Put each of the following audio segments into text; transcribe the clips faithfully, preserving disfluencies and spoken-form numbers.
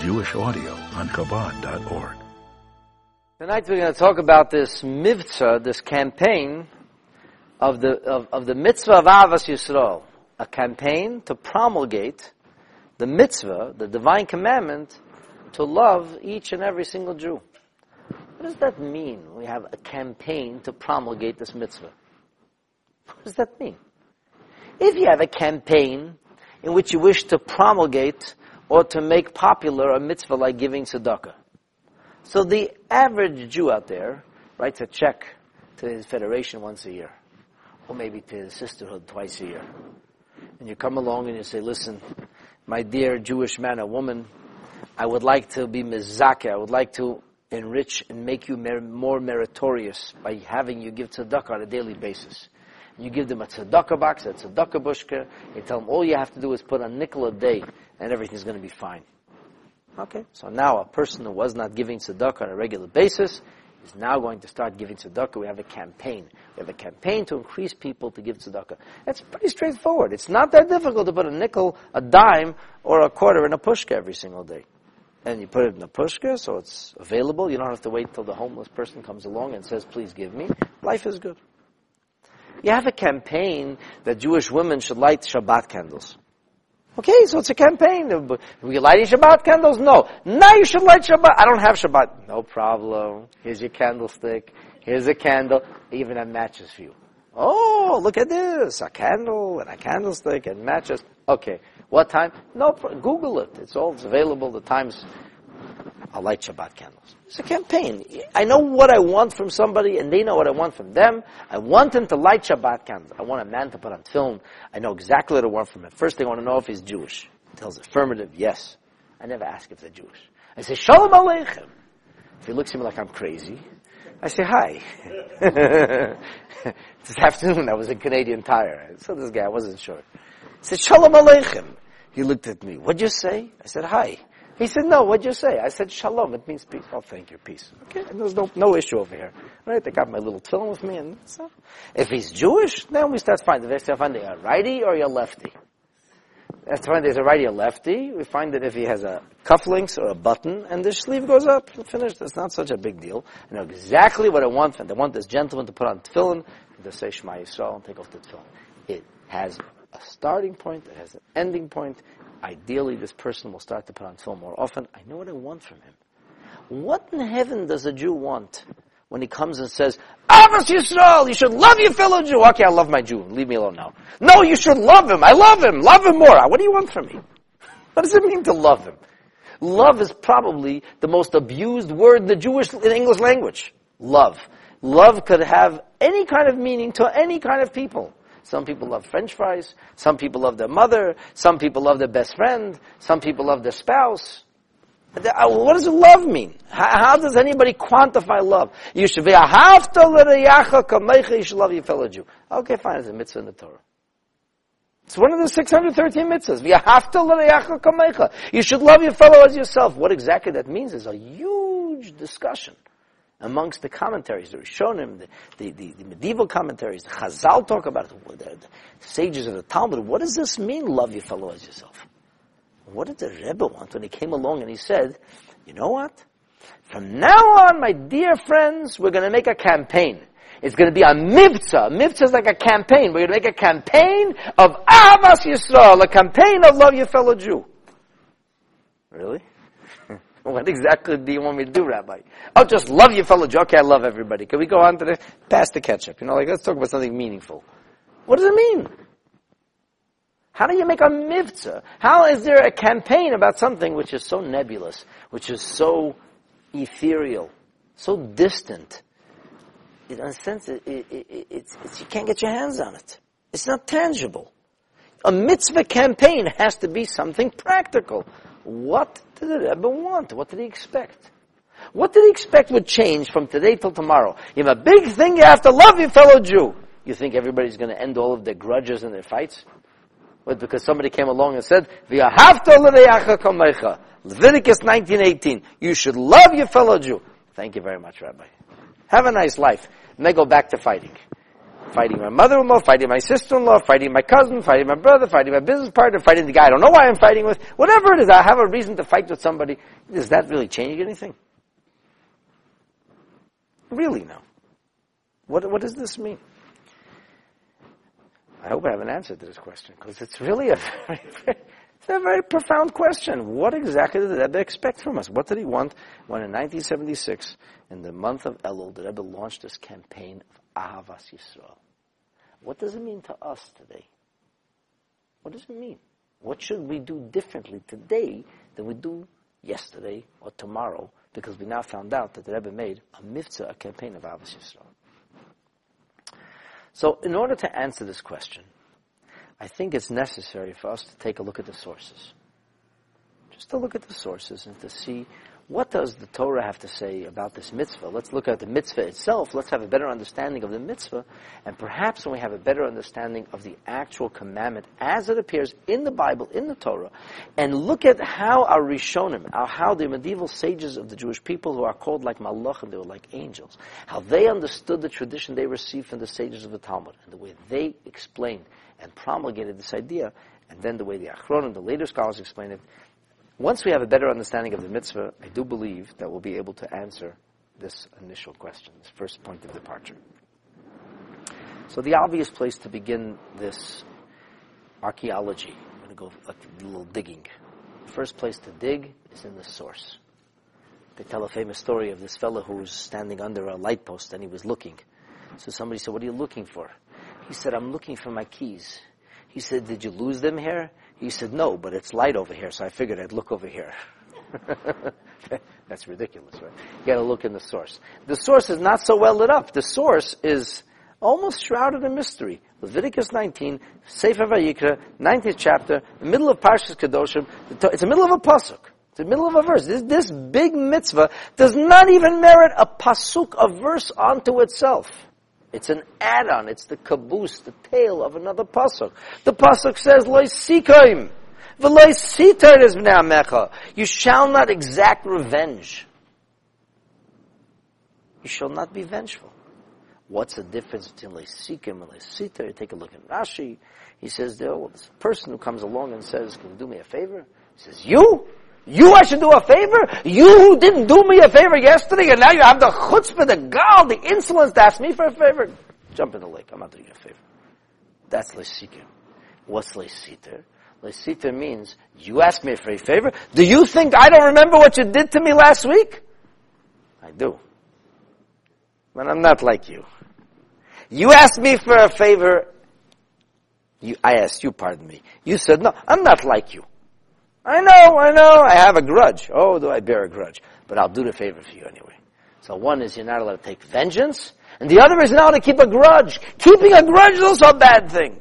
Jewish audio on Chabad dot org. Tonight we're going to talk about this mitzvah, this campaign of the of, of the mitzvah of Avas Yisrael, a campaign to promulgate the mitzvah, the divine commandment, to love each and every single Jew. What does that mean? We have a campaign to promulgate this mitzvah. What does that mean? If you have a campaign in which you wish to promulgate or to make popular a mitzvah like giving tzedakah, so the average Jew out there writes a check to his federation once a year, or maybe to his sisterhood twice a year. And you come along and you say, listen, my dear Jewish man or woman, I would like to be mizakeh, I would like to enrich and make you mer- more meritorious by having you give tzedakah on a daily basis. You give them a tzedakah box, a tzedakah bushka, you tell them all you have to do is put a nickel a day and everything's going to be fine. Okay, so now a person who was not giving tzedakah on a regular basis is now going to start giving tzedakah. We have a campaign. We have a campaign to increase people to give tzedakah. That's pretty straightforward. It's not that difficult to put a nickel, a dime, or a quarter in a pushka every single day. And you put it in a pushka so it's available. You don't have to wait till the homeless person comes along and says, please give me. Life is good. You have a campaign that Jewish women should light Shabbat candles. Okay, so it's a campaign. Are we lighting Shabbat candles? No. Now you should light Shabbat. I don't have Shabbat. No problem. Here's your candlestick. Here's a candle. I even have matches for you. Oh, look at this. A candle and a candlestick and matches. Okay. What time? No, Google it. It's all it's available. The times. I'll light Shabbat candles. It's a campaign. I know what I want from somebody, and they know what I want from them. I want them to light Shabbat candles. I want a man to put on film. I know exactly what I want from him. First, they want to know if he's Jewish. He tells affirmative, yes. I never ask if they're Jewish. I say, Shalom Aleichem. If he looks at me like I'm crazy, I say, hi. This afternoon, I was in Canadian Tire. I saw this guy, I wasn't sure. I said, Shalom Aleichem. He looked at me. What'd you say? I said, hi. He said, no, what'd you say? I said, shalom, it means peace. Oh, thank you, peace. Okay, and there's no, no issue over here. Right, I got my little tefillin with me, and so. If he's Jewish, then we start finding, we start finding a righty or a lefty. That's fine, there's a righty or lefty. We find that if he has a cufflinks or a button, and the sleeve goes up, finished, it's not such a big deal. I know exactly what I want from them. I want this gentleman to put on tefillin, and to say Shema Yisrael, and take off the tefillin. It has a starting point, it has an ending point. Ideally, this person will start to put on film more often. I know what I want from him. What in heaven does a Jew want when he comes and says, Avas Yisrael, you should love your fellow Jew. Okay, I love my Jew. Leave me alone now. No, you should love him. I love him. Love him more. What do you want from me? What does it mean to love him? Love is probably the most abused word in the Jewish, in English language. Love. Love could have any kind of meaning to any kind of people. Some people love French fries. Some people love their mother. Some people love their best friend. Some people love their spouse. What does love mean? How, how does anybody quantify love? You should be a hafta l'reyacha kamecha. You should love your fellow Jew. Okay, fine. It's a mitzvah in the Torah. It's one of the six hundred thirteen mitzvahs. V'yahafta l'reyacha kamecha. You should love your fellow as yourself. What exactly that means is a huge discussion amongst the commentaries, the Rishonim, the, the, the, the medieval commentaries, the Chazal talk about it, the, the sages of the Talmud. What does this mean, love your fellow as yourself? What did the Rebbe want when he came along and he said, you know what? From now on, my dear friends, we're going to make a campaign. It's going to be a mitzvah. A mitzvah is like a campaign. We're going to make a campaign of Avas Yisrael, a campaign of love your fellow Jew. Really? What exactly do you want me to do, Rabbi? Oh, just love your fellow Jew. Okay, I love everybody. Can we go on to the, pass the ketchup? You know, like, let's talk about something meaningful. What does it mean? How do you make a mitzvah? How is there a campaign about something which is so nebulous, which is so ethereal, so distant? In a sense, it, it, it, it's, it's, you can't get your hands on it. It's not tangible. A mitzvah campaign has to be something practical. What did the Rebbe want? What did he expect? What did he expect would change from today till tomorrow? You have a big thing, you have to love your fellow Jew. You think everybody's going to end all of their grudges and their fights? But because somebody came along and said, V'yahavta l'reyacha kamecha, Leviticus nineteen eighteen, you should love your fellow Jew. Thank you very much, Rabbi. Have a nice life. And they go back to fighting. Fighting my mother-in-law, fighting my sister-in-law, fighting my cousin, fighting my brother, fighting my business partner, fighting the guy I don't know why I'm fighting with. Whatever it is, I have a reason to fight with somebody. Is that really changing anything? Really, no. What, what does this mean? I hope I have an answer to this question, because it's really a very, very, it's a very profound question. What exactly did the Rebbe expect from us? What did he want when in nineteen seventy-six, in the month of Elul, the Rebbe launched this campaign of Ahavas Yisrael? What does it mean to us today? What does it mean? What should we do differently today than we do yesterday or tomorrow? Because we now found out that the Rebbe made a mitzvah, a campaign of Ahavas Yisrael. So, in order to answer this question, I think it's necessary for us to take a look at the sources. Just to look at the sources and to see what does the Torah have to say about this mitzvah. Let's look at the mitzvah itself. Let's have a better understanding of the mitzvah. And perhaps when we have a better understanding of the actual commandment as it appears in the Bible, in the Torah, and look at how our Rishonim, how the medieval sages of the Jewish people who are called like Malachim, they were like angels, how they understood the tradition they received from the sages of the Talmud, and the way they explained and promulgated this idea, and then the way the Achronim, the later scholars explain it. Once we have a better understanding of the mitzvah, I do believe that we'll be able to answer this initial question, this first point of departure. So the obvious place to begin this archaeology, I'm going to go like a little digging. The first place to dig is in the source. They tell a famous story of this fellow who was standing under a light post and he was looking. So somebody said, "What are you looking for?" He said, "I'm looking for my keys." He said, "Did you lose them here?" He said, "No, but it's light over here, so I figured I'd look over here." That's ridiculous, right? You got to look in the source. The source is not so well lit up. The source is almost shrouded in mystery. Leviticus nineteen, Sefer Vayikra, nineteenth chapter, the middle of Parshas Kedoshim. It's the middle of a pasuk. It's the middle of a verse. This, this big mitzvah does not even merit a pasuk, a verse unto itself. It's an add-on. It's the caboose, the tail of another pasuk. The pasuk says, "Lo sikoim, v'lo siter es bnei amecha." You shall not exact revenge. You shall not be vengeful. What's the difference between lo sikim and lo siter? Take a look at Rashi. He says, there, well, this person who comes along and says, "Can you do me a favor?" He says, "You? You I should do a favor? You who didn't do me a favor yesterday, and now you have the chutzpah, the gall, the insolence to ask me for a favor? Jump in the lake. I'm not doing you a favor." That's leisikim. What's leisiter? Leisiter means, you ask me for a favor? Do you think I don't remember what you did to me last week? I do. But I'm not like you. You asked me for a favor. You, I asked you, pardon me. You said, "No, I'm not like you. I know, I know, I have a grudge. Oh, do I bear a grudge? But I'll do the favor for you anyway." So one is you're not allowed to take vengeance, and the other is not allowed to keep a grudge. Keeping a grudge is also a bad thing.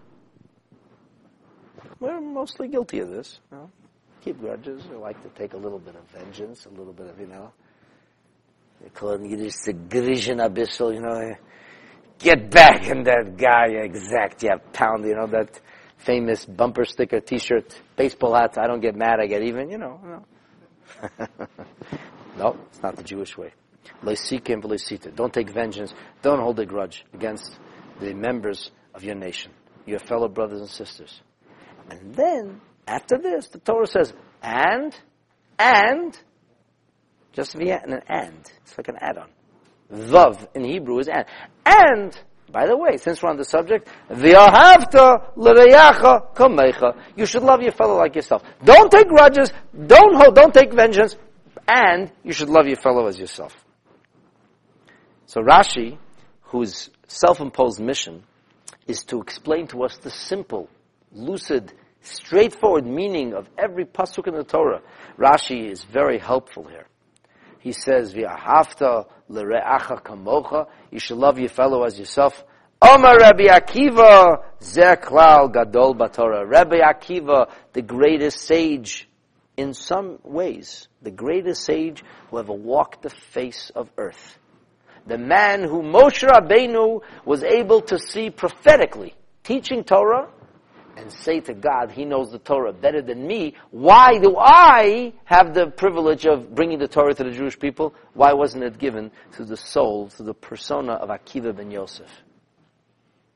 We're mostly guilty of this. You know? Keep grudges. We like to take a little bit of vengeance, a little bit of, you know, they call it in Yiddish, the grizhen abyssal, you know, get back in that guy, exact, yeah, pound, you know, that famous bumper sticker T-shirt, baseball hats. I don't get mad, I get even, you know. You know. No, it's not the Jewish way. Leisikim v'leisita. Don't take vengeance. Don't hold a grudge against the members of your nation, your fellow brothers and sisters. And then, after this, the Torah says, and, and, just via an and. It's like an add-on. Vav in Hebrew is and. And, by the way, since we're on the subject, v'ahavta l'reyacha kamecha. You should love your fellow like yourself. Don't take grudges. Don't hold. Don't take vengeance. And you should love your fellow as yourself. So Rashi, whose self-imposed mission is to explain to us the simple, lucid, straightforward meaning of every pasuk in the Torah, Rashi is very helpful here. He says, "V'ahavta l're'acha kamocha." You should love your fellow as yourself. Omar Rabbi Akiva, zeh klal gadol b'Torah. Rabbi Akiva, the greatest sage in some ways, the greatest sage who ever walked the face of earth. The man who Moshe Rabbeinu was able to see prophetically, teaching Torah, and say to God, He knows the Torah better than me. Why do I have the privilege of bringing the Torah to the Jewish people? Why wasn't it given to the soul, to the persona of Akiva ben Yosef?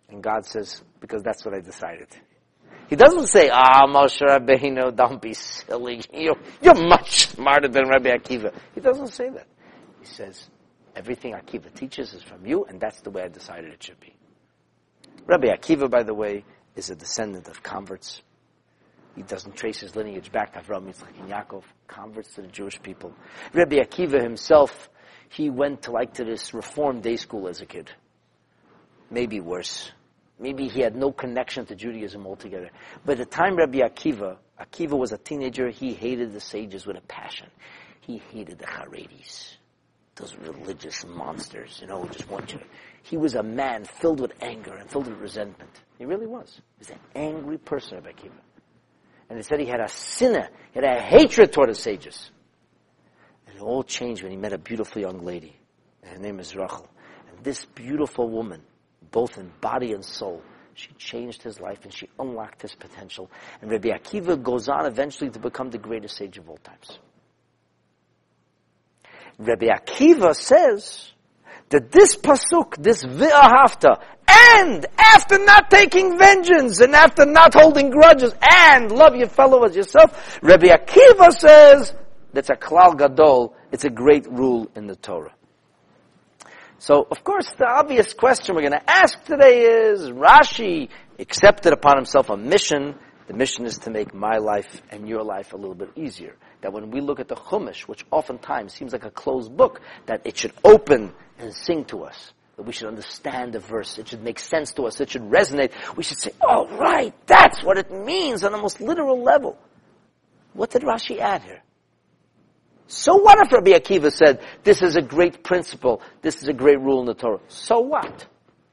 And God says, because that's what I decided. He doesn't say, ah, Moshe Rabbeinu, don't be silly. You're, you're much smarter than Rabbi Akiva. He doesn't say that. He says, everything Akiva teaches is from you, and that's the way I decided it should be. Rabbi Akiva, by the way, is a descendant of converts. He doesn't trace his lineage back to Avraham, Yitzchak, and Yaakov, converts to the Jewish people. Rabbi Akiva himself, he went to like to this Reform day school as a kid. Maybe worse. Maybe he had no connection to Judaism altogether. By the time Rabbi Akiva, Akiva was a teenager, he hated the sages with a passion. He hated the Haredis, those religious monsters, you know, who just want you. He was a man filled with anger and filled with resentment. He really was. He was an angry person, Rabbi Akiva. And he said he had a sinner, he had a hatred toward the sages. And it all changed when he met a beautiful young lady. And her name is Rachel. And this beautiful woman, both in body and soul, she changed his life and she unlocked his potential. And Rabbi Akiva goes on eventually to become the greatest sage of all times. Rabbi Akiva says that this pasuk, this v'ahavta, and after not taking vengeance, and after not holding grudges, and love your fellow as yourself, Rabbi Akiva says that's a klal gadol, it's a great rule in the Torah. So, of course, the obvious question we're going to ask today is, Rashi accepted upon himself a mission. The mission is to make my life and your life a little bit easier. That when we look at the Chumash, which oftentimes seems like a closed book, that it should open and sing to us. That we should understand the verse. It should make sense to us. It should resonate. We should say, oh, right, that's what it means on the most literal level. What did Rashi add here? So what if Rabbi Akiva said, this is a great principle, this is a great rule in the Torah? So what?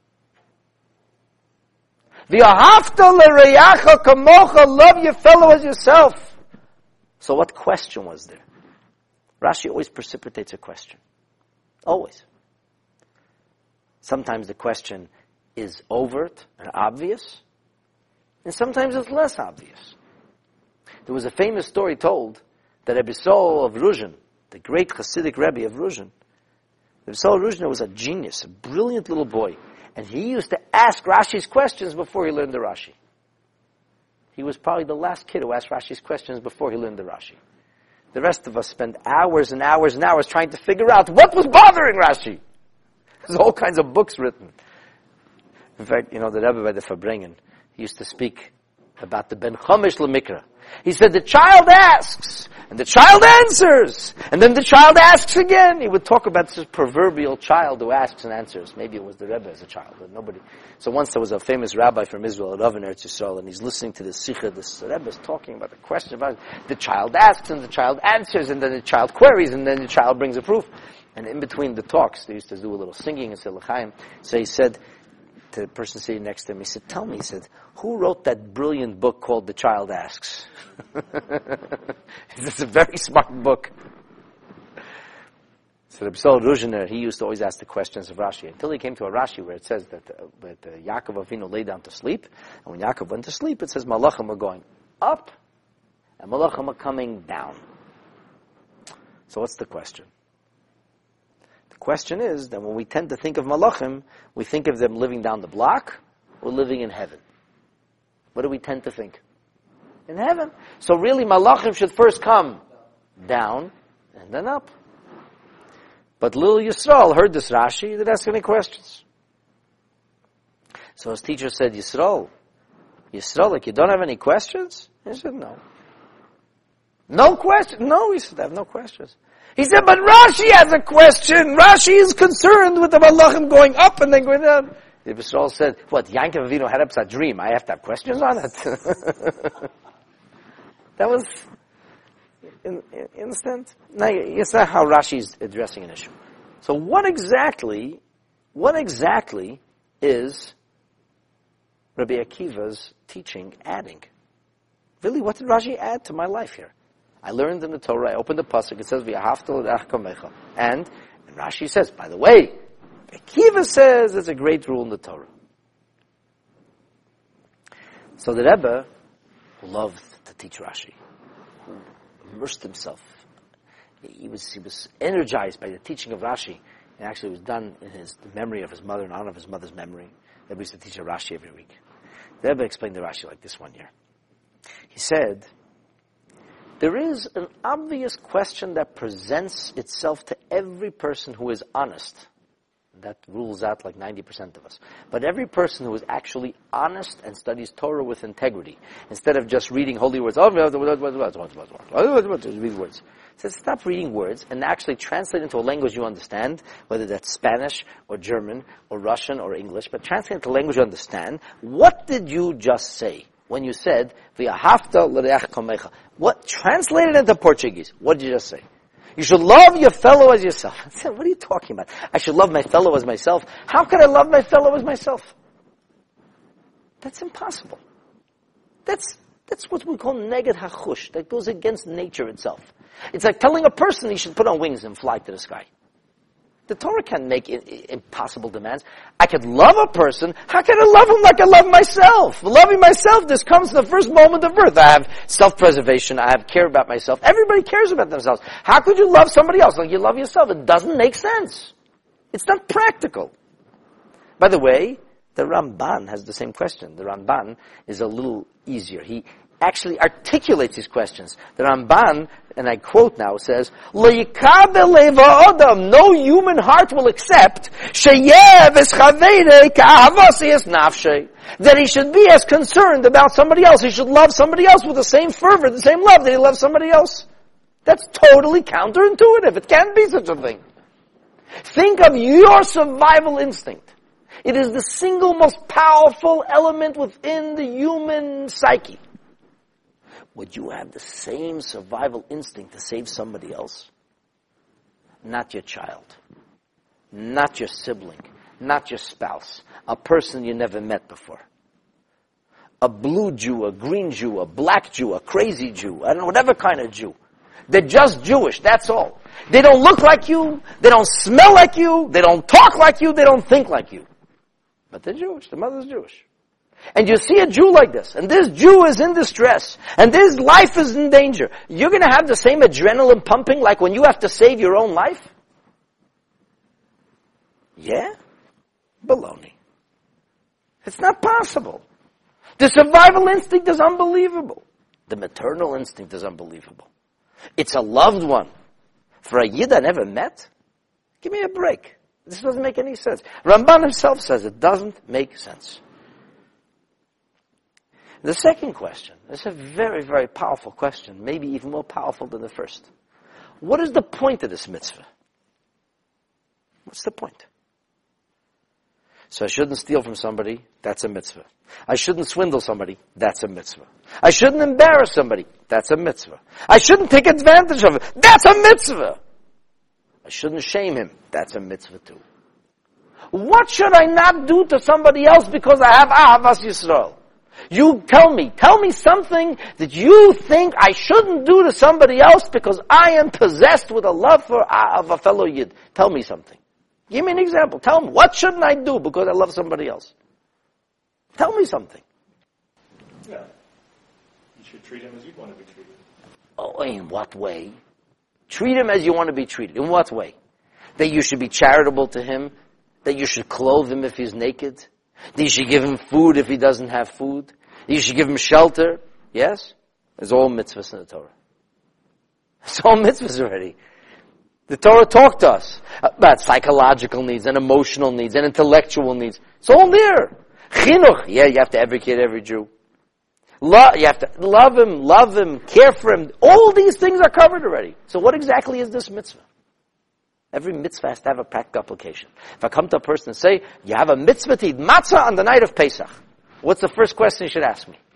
V'ahavta l'reyacha kamocha, love your fellow as yourself. So what question was there? Rashi always precipitates a question. Always. Sometimes the question is overt and obvious, and sometimes it's less obvious. There was a famous story told that Rebbe Saul of Ruzhin, the great Hasidic Rebbe of Ruzhin, Rebbe Saul of Ruzhin was a genius, a brilliant little boy, and he used to ask Rashi's questions before he learned the Rashi. He was probably the last kid who asked Rashi's questions before he learned the Rashi. The rest of us spend hours and hours and hours trying to figure out what was bothering Rashi. There's all kinds of books written. In fact, you know, the Rebbe by the Farbrengen, he used to speak about the Ben Chomish L'Mikra. He said, the child asks, and the child answers, and then the child asks again. He would talk about this proverbial child who asks and answers. Maybe it was the Rebbe as a child, but nobody. So once there was a famous rabbi from Israel, Rav in Eretz Yisrael, and he's listening to this sikha, this Rebbe is talking about the question about it. The child asks, and the child answers, and then the child queries, and then the child brings a proof. And in between the talks, they used to do a little singing and say l'chaim. So he said, to the person sitting next to him, he said, tell me, he said, who wrote that brilliant book called The Child Asks? It's a very smart book. So Rebbe Saul Ruzhiner, he used to always ask the questions of Rashi, until he came to a Rashi where it says that, uh, that uh, Yaakov Avinu lay down to sleep, and when Yaakov went to sleep, it says Malachim were going up, and Malachim are coming down. So what's the question? The question is that when we tend to think of Malachim, we think of them living down the block or living in heaven. What do we tend to think? In heaven. So really Malachim should first come down and then up. But little Yisrael heard this Rashi, he didn't ask any questions. So his teacher said, Yisrael, Yisrael, like you don't have any questions? He said, no. No question? No, he said, I have no questions. He said, but Rashi has a question. Rashi is concerned with the Malachim going up and then going down. The Yisrael said, what, Yankov Avinu had a dream. I have to have questions on it. That was, in, in, instant. Now, it's not how Rashi is addressing an issue. So what exactly, what exactly is Rabbi Akiva's teaching adding? Really, what did Rashi add to my life here? I learned in the Torah, I opened the pasuk, it says, V'ahavta l'reacha kamecha. And, and Rashi says, by the way, Akiva says there's a great rule in the Torah. So the Rebbe loved to teach Rashi, who immersed himself. He was, he was energized by the teaching of Rashi. It actually was done in his the memory of his mother, in honor of his mother's memory. that we used to teach a Rashi every week. The Rebbe explained the Rashi like this one year. He said, there is an obvious question that presents itself to every person who is honest. That rules out like ninety percent of us. But every person who is actually honest and studies Torah with integrity, instead of just reading holy words, oh, read words. Says stop reading words and actually translate into a language you understand, whether that's Spanish or German or Russian or English, but translate into a language you understand. What did you just say when you said, V'ahavta l'reach kamecha? What, translated into Portuguese, what did you just say? You should love your fellow as yourself. I said, what are you talking about? I should love my fellow as myself. How can I love my fellow as myself? That's impossible. That's, that's what we call neged hachush. That goes against nature itself. It's like telling a person he should put on wings and fly to the sky. The Torah can't make I- I- impossible demands. I could love a person. How can I love him like I love myself? Loving myself, this comes in the first moment of birth. I have self-preservation. I have care about myself. Everybody cares about themselves. How could you love somebody else like you love yourself? It doesn't make sense. It's not practical. By the way, the Ramban has the same question. The Ramban is a little easier. He actually articulates these questions. The Ramban, and I quote now, says, "Lo yikabel leva adam, no human heart will accept sheyev es chavere ka'avasi es nafshe, that he should be as concerned about somebody else. He should love somebody else with the same fervor, the same love that he loves somebody else. That's totally counterintuitive. It can't be such a thing. Think of your survival instinct. It is the single most powerful element within the human psyche. Would you have the same survival instinct to save somebody else? Not your child. Not your sibling. Not your spouse. A person you never met before. A blue Jew, a green Jew, a black Jew, a crazy Jew, I don't know, whatever kind of Jew. They're just Jewish, that's all. They don't look like you, they don't smell like you, they don't talk like you, they don't think like you. But they're Jewish, the mother's Jewish. And you see a Jew like this, and this Jew is in distress, and this life is in danger. You're going to have the same adrenaline pumping like when you have to save your own life? Yeah? Baloney. It's not possible. The survival instinct is unbelievable. The maternal instinct is unbelievable. It's a loved one. For a Yid I never met? Give me a break. This doesn't make any sense. Ramban himself says it doesn't make sense. The second question is a very, very powerful question, maybe even more powerful than the first. What is the point of this mitzvah? What's the point? So I shouldn't steal from somebody, that's a mitzvah. I shouldn't swindle somebody, that's a mitzvah. I shouldn't embarrass somebody, that's a mitzvah. I shouldn't take advantage of it, that's a mitzvah. I shouldn't shame him, that's a mitzvah too. What should I not do to somebody else because I have Ahavas Yisrael? You tell me, tell me something that you think I shouldn't do to somebody else because I am possessed with a love for of a fellow Yid. Tell me something. Give me an example. Tell me, what shouldn't I do because I love somebody else? Tell me something. Yeah. You should treat him as you'd want to be treated. Oh, in what way? Treat him as you want to be treated. In what way? That you should be charitable to him? That you should clothe him if he's naked? That you should give him food if he doesn't have food? That you should give him shelter? Yes? There's all mitzvahs in the Torah. It's all mitzvahs already. The Torah talked to us about psychological needs and emotional needs and intellectual needs. It's all there. Chinuch, yeah, you have to educate every Jew. Lo- you have to love him, love him, care for him. All these things are covered already. So what exactly is this mitzvah? Every mitzvah has to have a practical application. If I come to a person and say, you have a mitzvah to eat matzah on the night of Pesach, what's the first question you should ask me?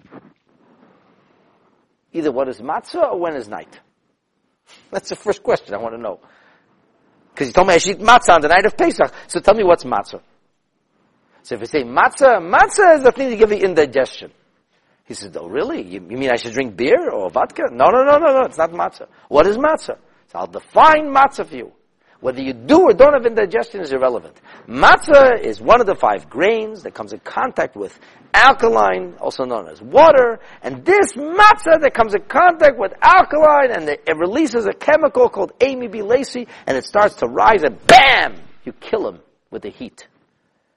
Either what is matzah or when is night? That's the first question I want to know. Because you told me I should eat matzah on the night of Pesach, so tell me what's matzah. So if I say matzah, matzah is the thing to give you indigestion. He says, oh really? You, you mean I should drink beer or vodka? No, no, no, no, no, it's not matzah. What is matzah? So I'll define matzah for you. Whether you do or don't have indigestion is irrelevant. Matzah is one of the five grains that comes in contact with alkaline, also known as water. And this matzah that comes in contact with alkaline, and it releases a chemical called amyl-lacey, and it starts to rise, and bam! You kill him with the heat.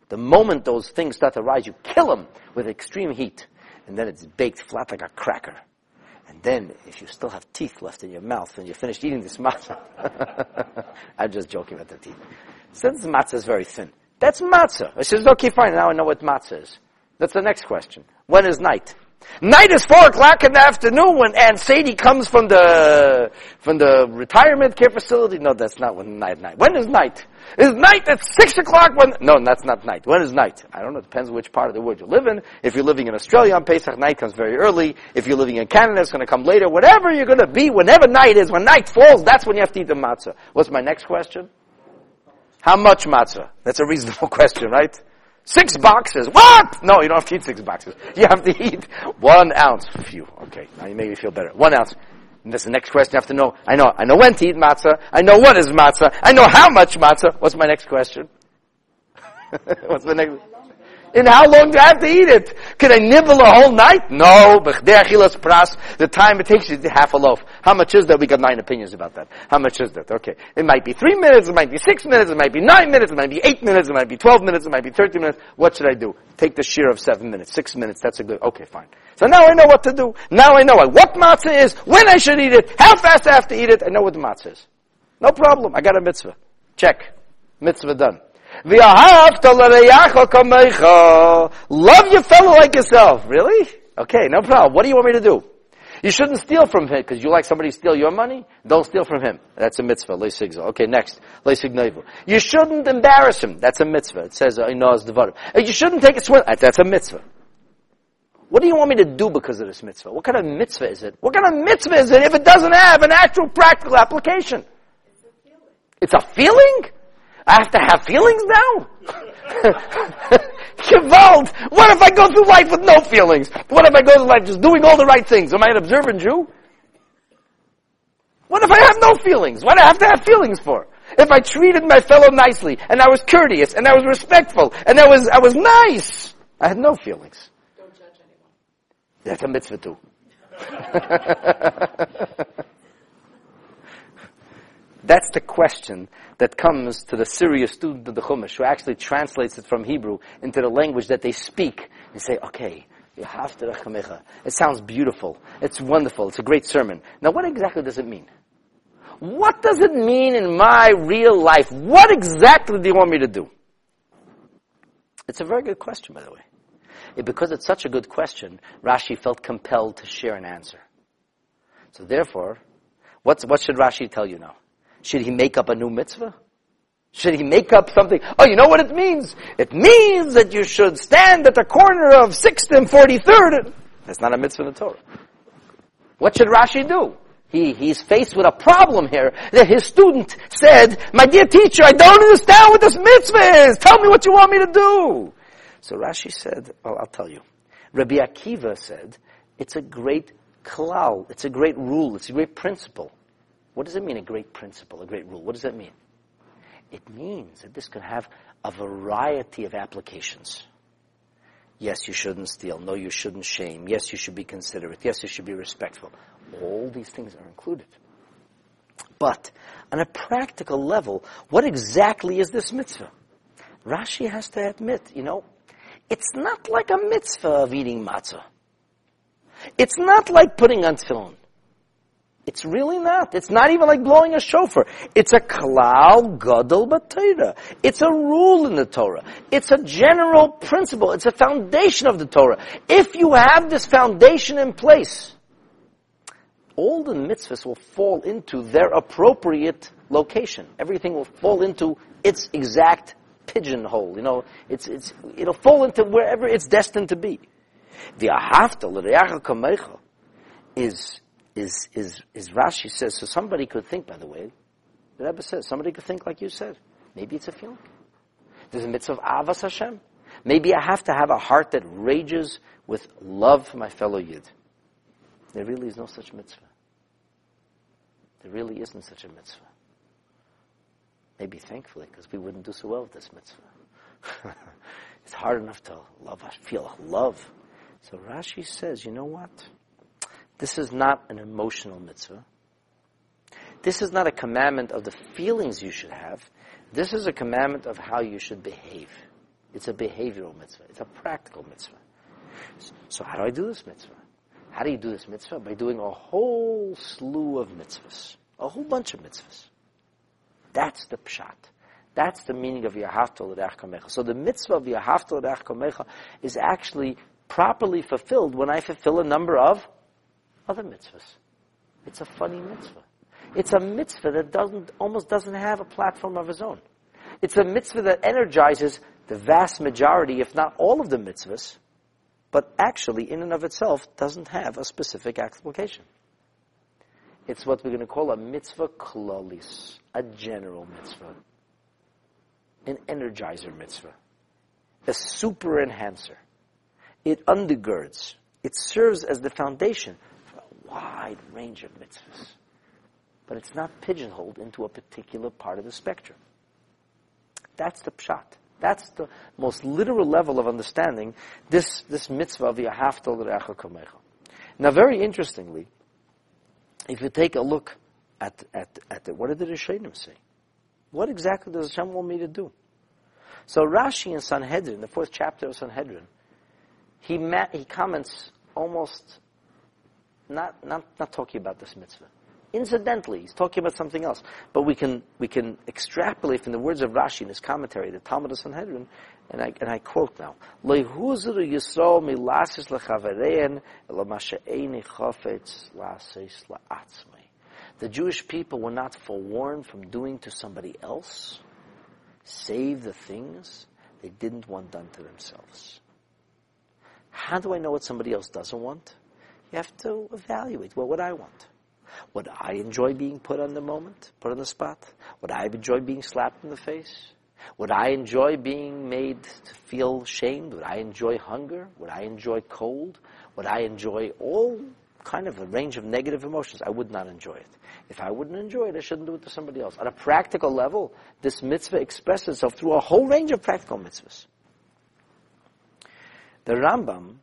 The moment those things start to rise, you kill them with extreme heat. And then it's baked flat like a cracker. And then, if you still have teeth left in your mouth when you're finished eating this matzah, I'm just joking about the teeth. Since matzah is very thin, that's matzah. I says, okay, fine, now I know what matzah is. That's the next question. When is night? Night is four o'clock in the afternoon when Aunt Sadie comes from the from the retirement care facility. No, that's not when night. Night. When is night? Is night at six o'clock? When? No, that's not night. When is night? I don't know. It depends which part of the world you live in. If you're living in Australia on Pesach, night comes very early. If you're living in Canada, it's going to come later. Whatever you're going to be, whenever night is, when night falls, that's when you have to eat the matzah. What's my next question? How much matzah? That's a reasonable question, right? Six boxes. What? No, you don't have to eat six boxes. You have to eat one ounce. Phew. Okay, now you make me feel better. One ounce. And that's the next question you have to know. I know, I know when to eat matzah. I know what is matzah. I know how much matzah. What's my next question? What's the next? And how long do I have to eat it? Can I nibble a whole night? No. The time it takes you to half a loaf. How much is that? We got nine opinions about that. How much is that? Okay. It might be three minutes, it might be six minutes, it might be nine minutes, it might be eight minutes, it might be twelve minutes, it might be thirty minutes. What should I do? Take the shear of seven minutes, six minutes, that's a good, okay, fine. So now I know what to do. Now I know what matzah is, when I should eat it, how fast I have to eat it, I know what the matzah is. No problem. I got a mitzvah. Check. Mitzvah done. Love your fellow like yourself. Really? Okay, no problem. What do you want me to do? You shouldn't steal from him because you like somebody to steal your money. Don't steal from him. That's a mitzvah. Okay, next. You shouldn't embarrass him. That's a mitzvah. It says, you shouldn't take a swim. That's a mitzvah. What do you want me to do because of this mitzvah? What kind of mitzvah is it? What kind of mitzvah is it if it doesn't have an actual practical application? It's a feeling? I have to have feelings now? Gewalt! What if I go through life with no feelings? What if I go through life just doing all the right things? Am I an observant Jew? What if I have no feelings? What do I have to have feelings for? If I treated my fellow nicely, and I was courteous, and I was respectful, and I was, I was nice, I had no feelings. Don't judge anyone. That's a mitzvah too. That's the question that comes to the serious student of the Chumash, who actually translates it from Hebrew into the language that they speak, and say, okay, it sounds beautiful, it's wonderful, it's a great sermon. Now what exactly does it mean? What does it mean in my real life? What exactly do you want me to do? It's a very good question, by the way. It, because it's such a good question, Rashi felt compelled to share an answer. So therefore, what's, what should Rashi tell you now? Should he make up a new mitzvah? Should he make up something? Oh, you know what it means? It means that you should stand at the corner of sixth and forty-third. That's not a mitzvah in the Torah. What should Rashi do? He, he's faced with a problem here that his student said, my dear teacher, I don't understand what this mitzvah is. Tell me what you want me to do. So Rashi said, well, I'll tell you. Rabbi Akiva said, it's a great klal. It's a great rule. It's a great principle. What does it mean, a great principle, a great rule? What does that mean? It means that this can have a variety of applications. Yes, you shouldn't steal. No, you shouldn't shame. Yes, you should be considerate. Yes, you should be respectful. All these things are included. But on a practical level, what exactly is this mitzvah? Rashi has to admit, you know, it's not like a mitzvah of eating matzah. It's not like putting on tefillin. It's really not. It's not even like blowing a shofar. It's a klal gadol b'Torah. It's a rule in the Torah. It's a general principle. It's a foundation of the Torah. If you have this foundation in place, all the mitzvahs will fall into their appropriate location. Everything will fall into its exact pigeonhole. You know, it's it's it'll fall into wherever it's destined to be. The ahavta l'reacha kamecha is is is is Rashi says. So somebody could think, by the way, the Rebbe says somebody could think like you said. Maybe it's a feeling. There's a mitzvah of avas Hashem. Maybe I have to have a heart that rages with love for my fellow Yid. There really is no such mitzvah. There really isn't such a mitzvah. Maybe thankfully, because we wouldn't do so well with this mitzvah. It's hard enough to love, feel love. So Rashi says, you know what? This is not an emotional mitzvah. This is not a commandment of the feelings you should have. This is a commandment of how you should behave. It's a behavioral mitzvah. It's a practical mitzvah. So how do I do this mitzvah? How do you do this mitzvah? By doing a whole slew of mitzvahs. A whole bunch of mitzvahs. That's the pshat. That's the meaning of Yahavta l'reach kamecha. So the mitzvah of Yahavta l'reach kamecha is actually properly fulfilled when I fulfill a number of other mitzvahs. It's a funny mitzvah. It's a mitzvah that doesn't, almost doesn't have a platform of its own. It's a mitzvah that energizes the vast majority, if not all of the mitzvahs, but actually, in and of itself, doesn't have a specific application. It's what we're going to call a mitzvah klolis, a general mitzvah, an energizer mitzvah, a super enhancer. It undergirds, it serves as the foundation for a wide range of mitzvahs. But it's not pigeonholed into a particular part of the spectrum. That's the pshat. That's the most literal level of understanding this, this mitzvah of Yahavta l'reacha kamecha. Now, very interestingly, if you take a look at at at the, what did the Rishonim say? What exactly does Hashem want me to do? So Rashi in Sanhedrin, the fourth chapter of Sanhedrin, he ma- he comments almost not not not talking about this mitzvah. Incidentally, he's talking about something else. But we can we can extrapolate from the words of Rashi in his commentary, the Talmud of Sanhedrin, and I and I quote now: "Lehuzru Yisrael milasis lechaverein elamashe'eni chafetz lasis la'atzmei." The Jewish people were not forewarned from doing to somebody else, save the things they didn't want done to themselves. How do I know what somebody else doesn't want? You have to evaluate. What would I want? Would I enjoy being put on the moment, put on the spot? Would I enjoy being slapped in the face? Would I enjoy being made to feel shamed? Would I enjoy hunger? Would I enjoy cold? Would I enjoy all kind of a range of negative emotions? I would not enjoy it. If I wouldn't enjoy it, I shouldn't do it to somebody else. On a practical level, this mitzvah expresses itself through a whole range of practical mitzvahs. The Rambam,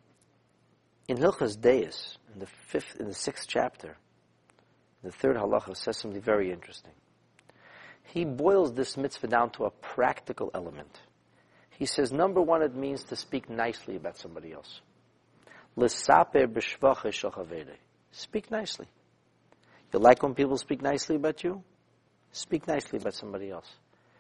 in Hilchas Deis, in the fifth, in the sixth chapter, the third halacha, says something very interesting. He boils this mitzvah down to a practical element. He says, number one, it means to speak nicely about somebody else. L'saper b'shvache shochavede. Speak nicely. You like when people speak nicely about you? Speak nicely about somebody else.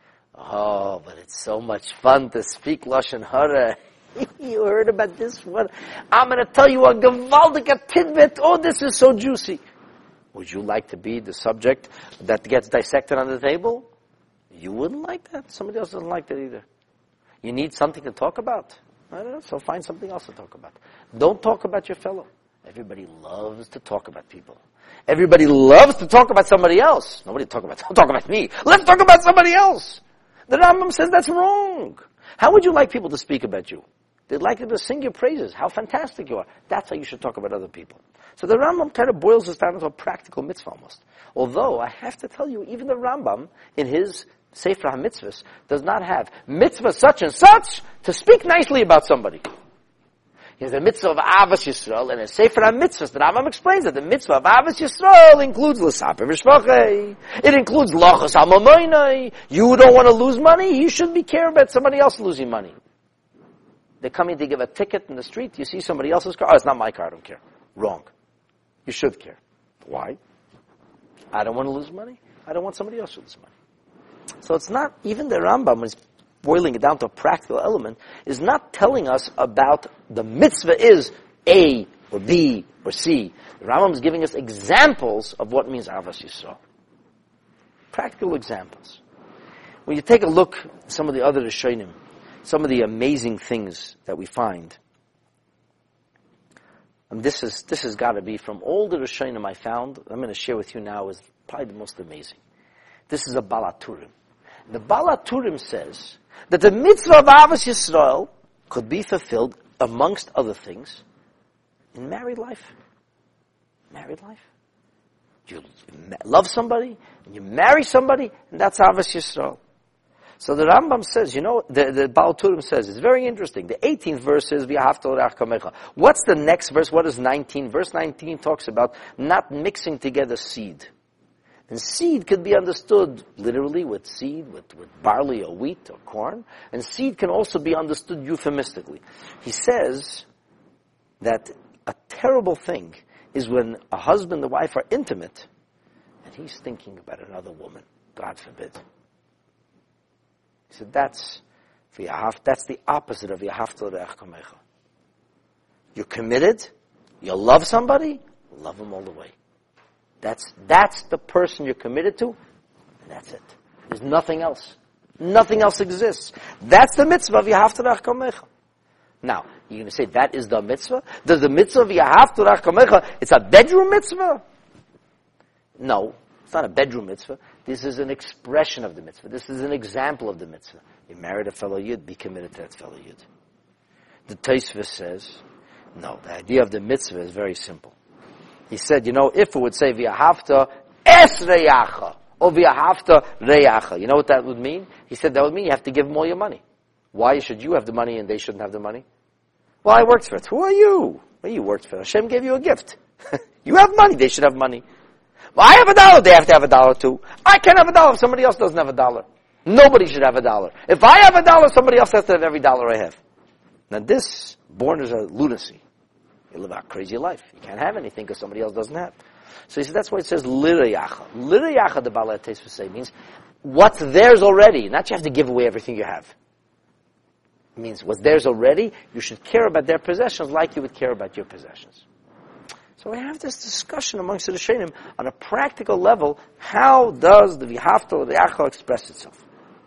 Oh, but it's so much fun to speak Lashon Hara. You heard about this one? I'm going to tell you a gewaldige tidbit. Oh, this is so juicy. Would you like to be the subject that gets dissected on the table? You wouldn't like that. Somebody else doesn't like that either. You need something to talk about. I don't know, so find something else to talk about. Don't talk about your fellow. Everybody loves to talk about people. Everybody loves to talk about somebody else. Nobody talk about, don't talk about me. Let's talk about somebody else. The Rambam says that's wrong. How would you like people to speak about you? They'd like them to sing your praises, how fantastic you are. That's how you should talk about other people. So the Rambam kind of boils this down into a practical mitzvah almost. Although, I have to tell you, even the Rambam, in his Sefer HaMitzvahs, does not have mitzvah such and such to speak nicely about somebody. He has the mitzvah of Avas Yisrael, and in Sefer HaMitzvahs, the Rambam explains that the mitzvah of Avas Yisrael includes L'saper V'shvachei. It includes Lachas HaMamoinai. You don't want to lose money, you shouldn't be care about somebody else losing money. They're coming to give a ticket in the street, you see somebody else's car, oh, it's not my car, I don't care. Wrong. You should care. Why? I don't want to lose money. I don't want somebody else to lose money. So it's not, even the Rambam, when he's boiling it down to a practical element, is not telling us about the mitzvah is A or B or C. The Rambam is giving us examples of what means Avas Yisrael. Practical examples. When you take a look at some of the other Rishonim, some of the amazing things that we find, and this is this has got to be from all the Rishonim I found, I'm going to share with you now, is probably the most amazing. This is a Baal HaTurim. The Baal HaTurim says that the mitzvah of Avas Yisrael could be fulfilled, amongst other things, in married life. Married life. You love somebody, and you marry somebody, and that's Avas Yisrael. So the Rambam says, you know, the, the Baal HaTurim says, it's very interesting. The eighteenth verse is, V'ahavta l'reacha kamecha. What's the next verse? What is nineteen? Verse nineteen talks about not mixing together seed. And seed could be understood literally with seed, with, with barley or wheat or corn. And seed can also be understood euphemistically. He says that a terrible thing is when a husband and wife are intimate and he's thinking about another woman. God forbid. He said that's that's the opposite of Yahavta L'Reach Kamecha. You're committed, you love somebody, love them all the way. That's, that's the person you're committed to, and that's it. There's nothing else. Nothing else exists. That's the mitzvah of Yahavta L'Reach Kamecha. Now, you're going to say that is the mitzvah? Does the mitzvah of Yahavta L'Reach Kamecha, it's a bedroom mitzvah? No, it's not a bedroom mitzvah. This is an expression of the mitzvah. This is an example of the mitzvah. You married a fellow Yid, be committed to that fellow Yid. The Tosfos says, no, the idea of the mitzvah is very simple. He said, you know, if it would say, V'yahavta es reyacha, or V'yahavta reyacha, you know what that would mean? He said that would mean you have to give them all your money. Why should you have the money and they shouldn't have the money? Well, I worked for it. Who are you? Well, you worked for it. Hashem gave you a gift. You have money, they should have money. Well, I have a dollar, they have to have a dollar too. I can't have a dollar if somebody else doesn't have a dollar. Nobody should have a dollar. If I have a dollar, somebody else has to have every dollar I have. Now this, born as a lunacy. You live a crazy life. You can't have anything because somebody else doesn't have. So he said that's why it says lirayacha. Lirayacha, the Baal HaTosfos say, means what's theirs already. Not you have to give away everything you have. It means what's theirs already, you should care about their possessions like you would care about your possessions. So we have this discussion amongst the Rishonim on a practical level. How does the V'yahavta L'Reacha express itself?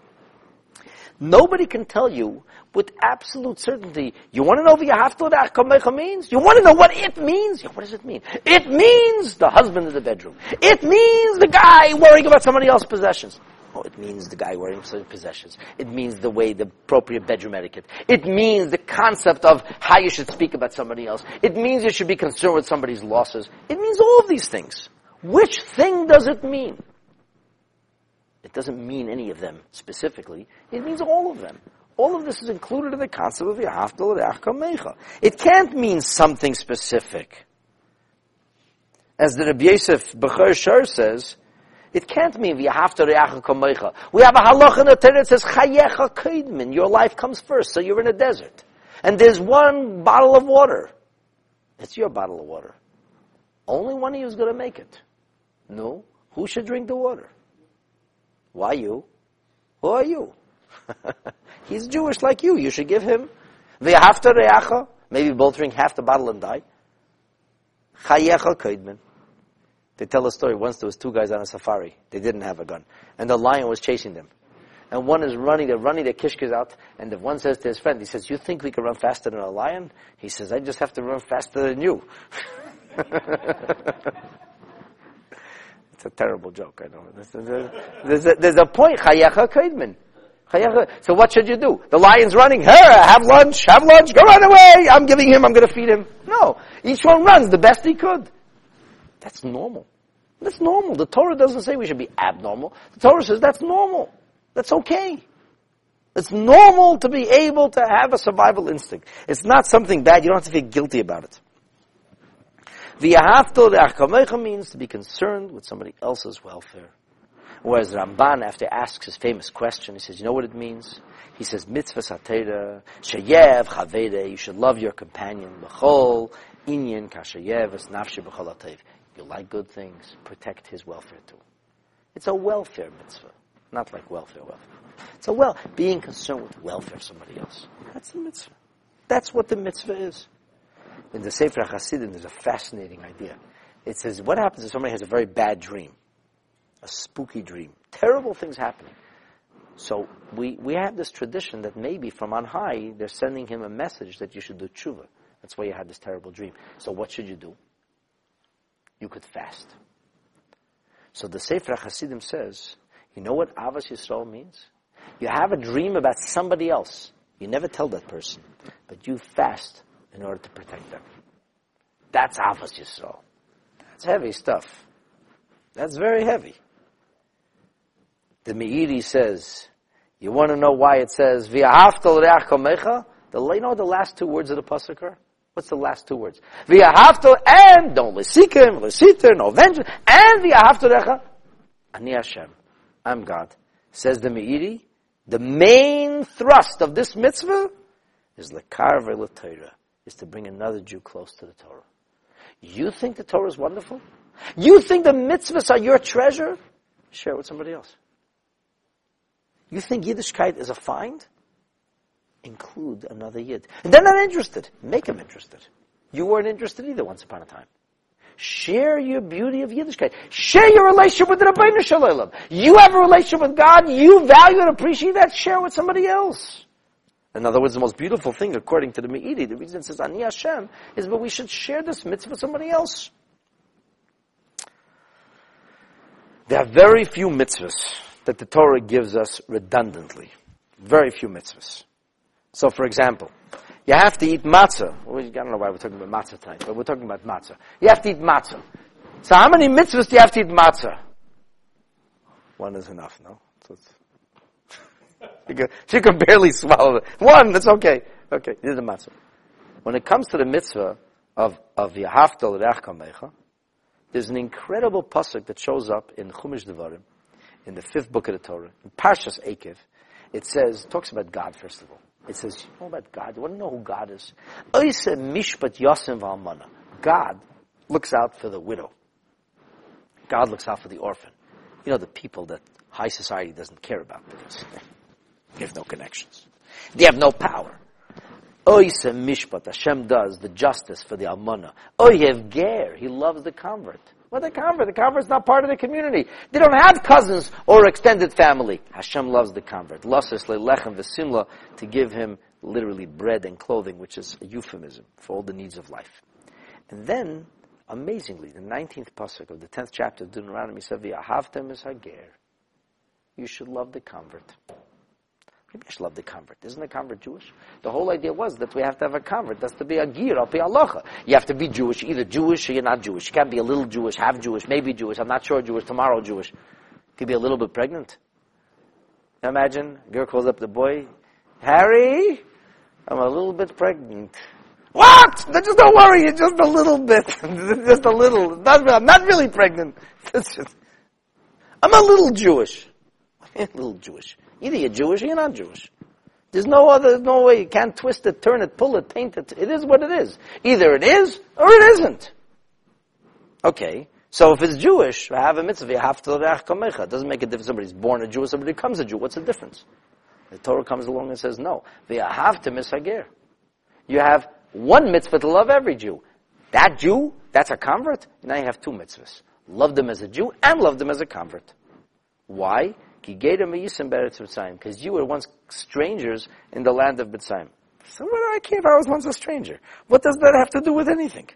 Nobody can tell you with absolute certainty. You want to know what V'yahavta L'Reacha Kamecha means? You want to know what it means? Yeah, what does it mean? It means the husband in the bedroom. It means the guy worrying about somebody else's possessions. Oh, it means the guy wearing certain possessions. It means the way, the appropriate bedroom etiquette. It means the concept of how you should speak about somebody else. It means you should be concerned with somebody's losses. It means all of these things. Which thing does it mean? It doesn't mean any of them specifically. It means all of them. All of this is included in the concept of V'yahavta L'Reacha Kamecha. It can't mean something specific. As the Rabbi Yosef Bechor Shor says, it can't mean V'yahavta L'Reacha Kamecha. We have a halach in the Torah that says Chayecha Kaidmin. Your life comes first, so you're in a desert. And there's one bottle of water. It's your bottle of water. Only one of you is going to make it. No. Who should drink the water? Why you? Who are you? He's Jewish like you. You should give him V'yahavta L'Reacha. Maybe both drink half the bottle and die. Chayecha Kaidmin. They tell a story. Once there was two guys on a safari. They didn't have a gun. And the lion was chasing them. And one is running, they're running their kishkas out. And the one says to his friend, he says, you think we can run faster than a lion? He says, I just have to run faster than you. It's a terrible joke, I know. There's a, there's a, there's a point. Chayecha Kaidmin. So what should you do? The lion's running. Here, have lunch, have lunch, go run away. I'm giving him, I'm going to feed him. No. Each one runs the best he could. That's normal. That's normal. The Torah doesn't say we should be abnormal. The Torah says that's normal. That's okay. It's normal to be able to have a survival instinct. It's not something bad. You don't have to feel guilty about it. V'yahavta L'Reacha Kamecha means to be concerned with somebody else's welfare. Whereas Ramban, after asks his famous question, he says, you know what it means? He says, mitzvah satera, sheyev chavede, you should love your companion, b'chol, inyan kashayev, es nafshi b'chol atev. You like good things, protect his welfare too. It's a welfare mitzvah. Not like welfare, welfare. It's a well, being concerned with welfare of somebody else. That's the mitzvah. That's what the mitzvah is. In the Sefer HaChasidim, there's a fascinating idea. It says, what happens if somebody has a very bad dream? A spooky dream. Terrible things happening. So we, we have this tradition that maybe from on high, they're sending him a message that you should do tshuva. That's why you had this terrible dream. So what should you do? You could fast. So the Sefer HaChasidim says, you know what Avas Yisrael means? You have a dream about somebody else. You never tell that person. But you fast in order to protect them. That's Avas Yisrael. That's heavy stuff. That's very heavy. The Meiri says, you want to know why it says, V'yahavta L'Reacha Kamecha? You know what the last two words of the pasuk are? What's the last two words? V'yahavta and, don't l'sikim, l'siter, no vengeance, and V'yahavta L'Reacha. Ani Hashem, I'm God. Says the Meiri, the main thrust of this mitzvah is lekarver l'Torah, is to bring another Jew close to the Torah. You think the Torah is wonderful? You think the mitzvahs are your treasure? Share it with somebody else. You think Yiddishkeit is a find? Include another Yid. And they're not interested. Make them interested. You weren't interested either once upon a time. Share your beauty of Yiddishkeit. Share your relationship with the Rabbeinu Shalom. You have a relationship with God. You value and appreciate that. Share with somebody else. In other words, the most beautiful thing, according to the Meiri, the reason it says Ani Hashem, is that we should share this mitzvah with somebody else. There are very few mitzvahs that the Torah gives us redundantly. Very few mitzvahs. So, for example, you have to eat matzah. Well, I don't know why we're talking about matzah tonight, but we're talking about matzah. You have to eat matzah. So how many mitzvahs do you have to eat matzah? One is enough, no? So she, can, she can barely swallow it. One, that's okay. Okay, this is the matzah. When it comes to the mitzvah of, of Yahavta l'reach kamecha, there's an incredible pasuk that shows up in Chumash Devarim, in the fifth book of the Torah, in Parshas Ekev. It says, talks about God first of all. It says, you know about God? You want to know who God is? Oise mishpat yosem v'almana. God looks out for the widow. God looks out for the orphan. You know, the people that high society doesn't care about because they have no connections. They have no power. Oise mishpat, Hashem does the justice for the almana. Oyev ger, He loves the convert. Well, the convert, the convert's not part of the community. They don't have cousins or extended family. Hashem loves the convert. Losses lelechem v'simla, to give him literally bread and clothing, which is a euphemism for all the needs of life. And then, amazingly, the nineteenth pasuk of the tenth chapter of Deuteronomy says, "V'ahavtem es hager." You should love the convert. Maybe I should love the convert. Isn't the convert Jewish? The whole idea was that we have to have a convert. That's to be a gir, al pi halacha. You have to be Jewish, either Jewish or you're not Jewish. You can't be a little Jewish, half Jewish, maybe Jewish, I'm not sure Jewish, tomorrow Jewish. You could be a little bit pregnant. Now imagine, a girl calls up the boy, Harry, I'm a little bit pregnant. What? Just don't worry, you're just a little bit. Just a little. Not, I'm not really pregnant. I'm a little Jewish. A little Jewish. Either you're Jewish or you're not Jewish. There's no other, no way. You can't twist it, turn it, pull it, taint it. It is what it is. Either it is or it isn't. Okay. So if it's Jewish, I have a mitzvah, you have to l'reach kamecha. It doesn't make a difference. Somebody's born a Jew, somebody becomes a Jew. What's the difference? The Torah comes along and says, no. V'yahavtem misager. You have one mitzvah to love every Jew. That Jew, that's a convert. Now you have two mitzvahs. Love them as a Jew and love them as a convert. Why? Because you were once strangers in the land of Mitzrayim. So what do I care if I was once a stranger? What does that have to do with anything?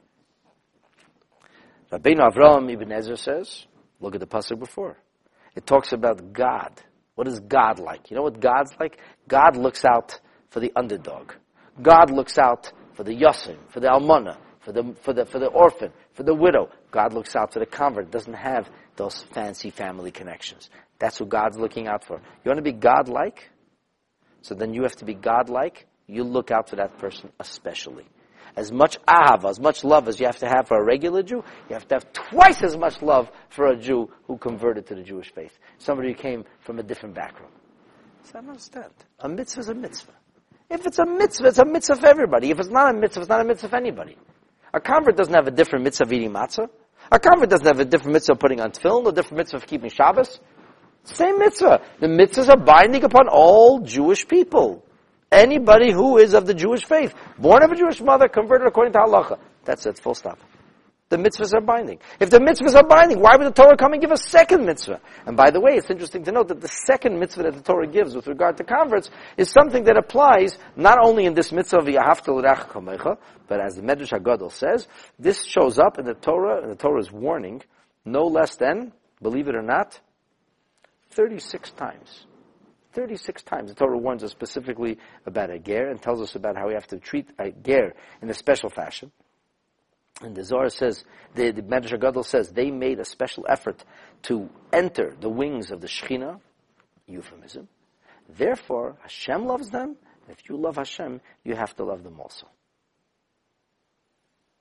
Rabbeinu Avraham Ibn Ezra says, look at the pasuk before. It talks about God. What is God like? You know what God's like? God looks out for the underdog. God looks out for the yosim, for the almana, for the for the for the orphan, for the widow. God looks out for the convert. Doesn't have those fancy family connections. That's who God's looking out for. You want to be God-like? So then you have to be God-like. You look out for that person especially. As much ahava, as much love as you have to have for a regular Jew, you have to have twice as much love for a Jew who converted to the Jewish faith. Somebody who came from a different background. So I don't understand. A mitzvah is a mitzvah. If it's a mitzvah, it's a mitzvah for everybody. If it's not a mitzvah, it's not a mitzvah for anybody. A convert doesn't have a different mitzvah of eating matzah. A convert doesn't have a different mitzvah of putting on tefillin, a different mitzvah of keeping Shabbos. Same mitzvah. The mitzvahs are binding upon all Jewish people. Anybody who is of the Jewish faith, born of a Jewish mother, converted according to halacha. That's it, full stop. The mitzvahs are binding. If the mitzvahs are binding, why would the Torah come and give a second mitzvah? And by the way, it's interesting to note that the second mitzvah that the Torah gives with regard to converts is something that applies not only in this mitzvah of Yahavta l'reach kamecha, but as the Medrash HaGadol says, this shows up in the Torah, and the Torah's warning, no less than, believe it or not, thirty-six times. thirty-six times. The Torah warns us specifically about a ger and tells us about how we have to treat a ger in a special fashion. And the Zohar says, the, the Medrash HaGadol says, they made a special effort to enter the wings of the Shekhinah, euphemism. Therefore, Hashem loves them. If you love Hashem, you have to love them also.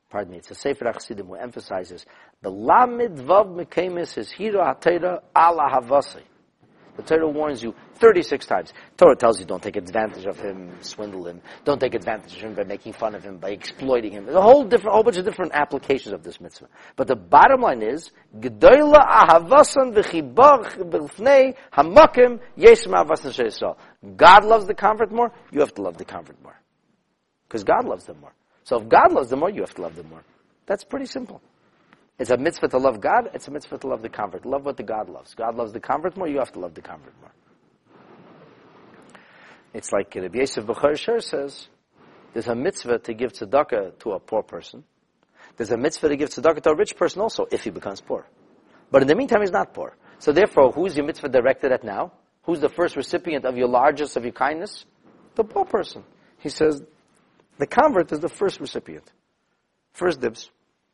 pardon me, it's a Sefer HaChasidim who emphasizes the Lamid Vav Mekemis is Hira HaTeira Ala Havasi. The Torah warns you thirty-six times. Torah tells you don't take advantage of him, swindle him. Don't take advantage of him by making fun of him, by exploiting him. There's a whole different, whole bunch of different applications of this mitzvah. But the bottom line is, Gedoyla ahavasan v'chibach b'lfnei hamakim yesem ahavasan she'yisrael. God loves the convert more, you have to love the convert more. Because God loves them more. So if God loves them more, you have to love them more. That's pretty simple. It's a mitzvah to love God, it's a mitzvah to love the convert. Love what the God loves. God loves the convert more, you have to love the convert more. It's like Rabbi Yosef Bechor Shur says, there's a mitzvah to give tzedakah to a poor person. There's a mitzvah to give tzedakah to a rich person also, if he becomes poor. But in the meantime, he's not poor. So therefore, who's your mitzvah directed at now? Who's the first recipient of your largest, of your kindness? The poor person. He says, the convert is the first recipient. First dibs.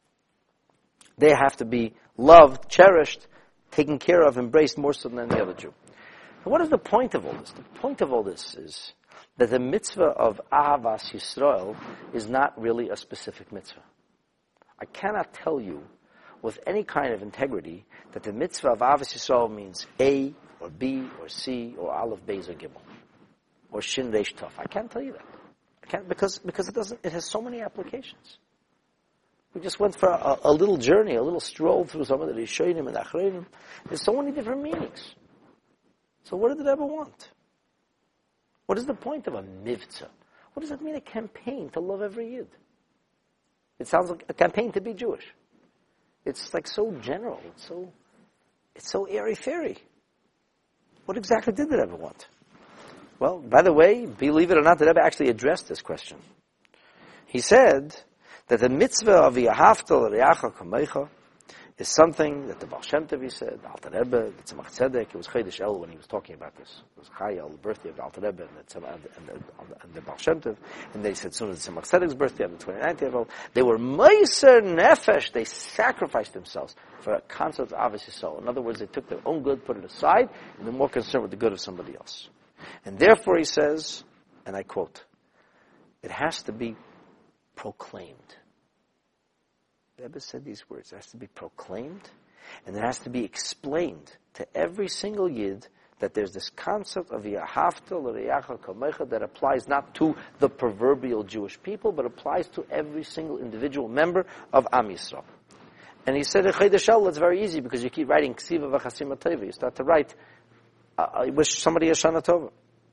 They have to be loved, cherished, taken care of, embraced more so than any other Jew. And what is the point of all this? The point of all this is that the mitzvah of Ahavas Yisrael is not really a specific mitzvah. I cannot tell you with any kind of integrity that the mitzvah of Ahavas Yisrael means A, or B, or C, or Aleph, Beis, or Gimel, or Shin, Reish, Tov. I can't tell you that. I can't, because, because it doesn't, it has so many applications. We just went for a, a little journey, a little stroll through some of the Rishonim and Achreinim. There's so many different meanings. So what did the Rebbe want? What is the point of a mivtza? What does that mean, a campaign to love every Yid? It sounds like a campaign to be Jewish. It's like so general. It's so, it's so airy-fairy. What exactly did the Rebbe want? Well, by the way, believe it or not, the Rebbe actually addressed this question. He said that the mitzvah of Yahavta l'reacha kamecha is something that the Baal Shem Tov said, the Alter Rebbe, the Tzemach Tzedek. It was Chodesh El when he was talking about this. It was Chayil, the birthday of the Alter Rebbe, and the, and the, and the, and the Baal Shem Tov. And they said soon as the Tzemach Tzedek's birthday on the twenty-ninth of Elul, they were Meiser Nefesh. They sacrificed themselves for a concept of Ahavas Yisrael. In other words, they took their own good, put it aside, and they're more concerned with the good of somebody else. And therefore he says, and I quote, it has to be proclaimed. The Rebbe said these words. It has to be proclaimed, and it has to be explained to every single Yid that there's this concept of Yahavta l'reacha kamecha that applies not to the proverbial Jewish people, but applies to every single individual member of Am Yisrael. And he said, Chodesh El, it's very easy because you keep writing Ksiva v'chasima teva. You start to write, I wish somebody a Shana Tova.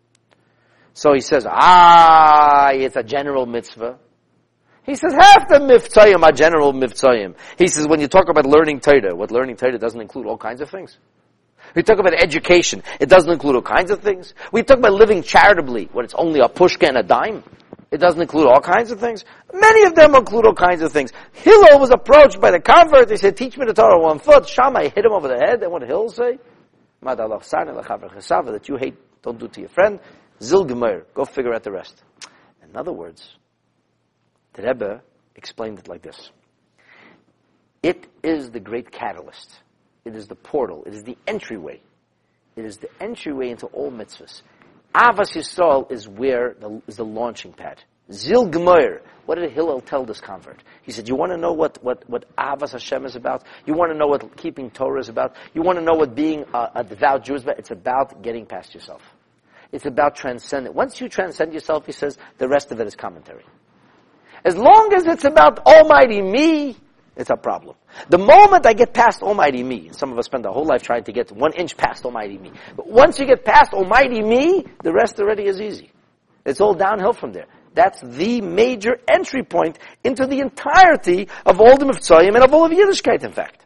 So he says, ah, it's a general mitzvah. He says, half the mivtzayim are general mivtzayim. He says, when you talk about learning Torah, what learning Torah doesn't include all kinds of things. We talk about education, it doesn't include all kinds of things. We talk about living charitably, when it's only a pushka and a dime. It doesn't include all kinds of things. Many of them include all kinds of things. Hillel was approached by the convert. He said, teach me the Torah on one foot. Shammai hit him over the head. And what did Hillel say? That you hate, don't do to your friend. Zil Gemer, go figure out the rest. In other words, the Rebbe explained it like this. It is the great catalyst. It is the portal. It is the entryway. It is the entryway into all mitzvahs. Ahavas Yisrael is where the, is the launching pad. Zil Gemer. What did Hillel tell this convert? He said, you want to know what, what, what Ahavas Hashem is about? You want to know what keeping Torah is about? You want to know what being a, a devout Jew is about? It's about getting past yourself. It's about transcending. Once you transcend yourself, he says, the rest of it is commentary. As long as it's about Almighty Me, it's a problem. The moment I get past Almighty Me, and some of us spend our whole life trying to get one inch past Almighty Me. But once you get past Almighty Me, the rest already is easy. It's all downhill from there. That's the major entry point into the entirety of all the Mivtzayim and of all of Yiddishkeit, in fact.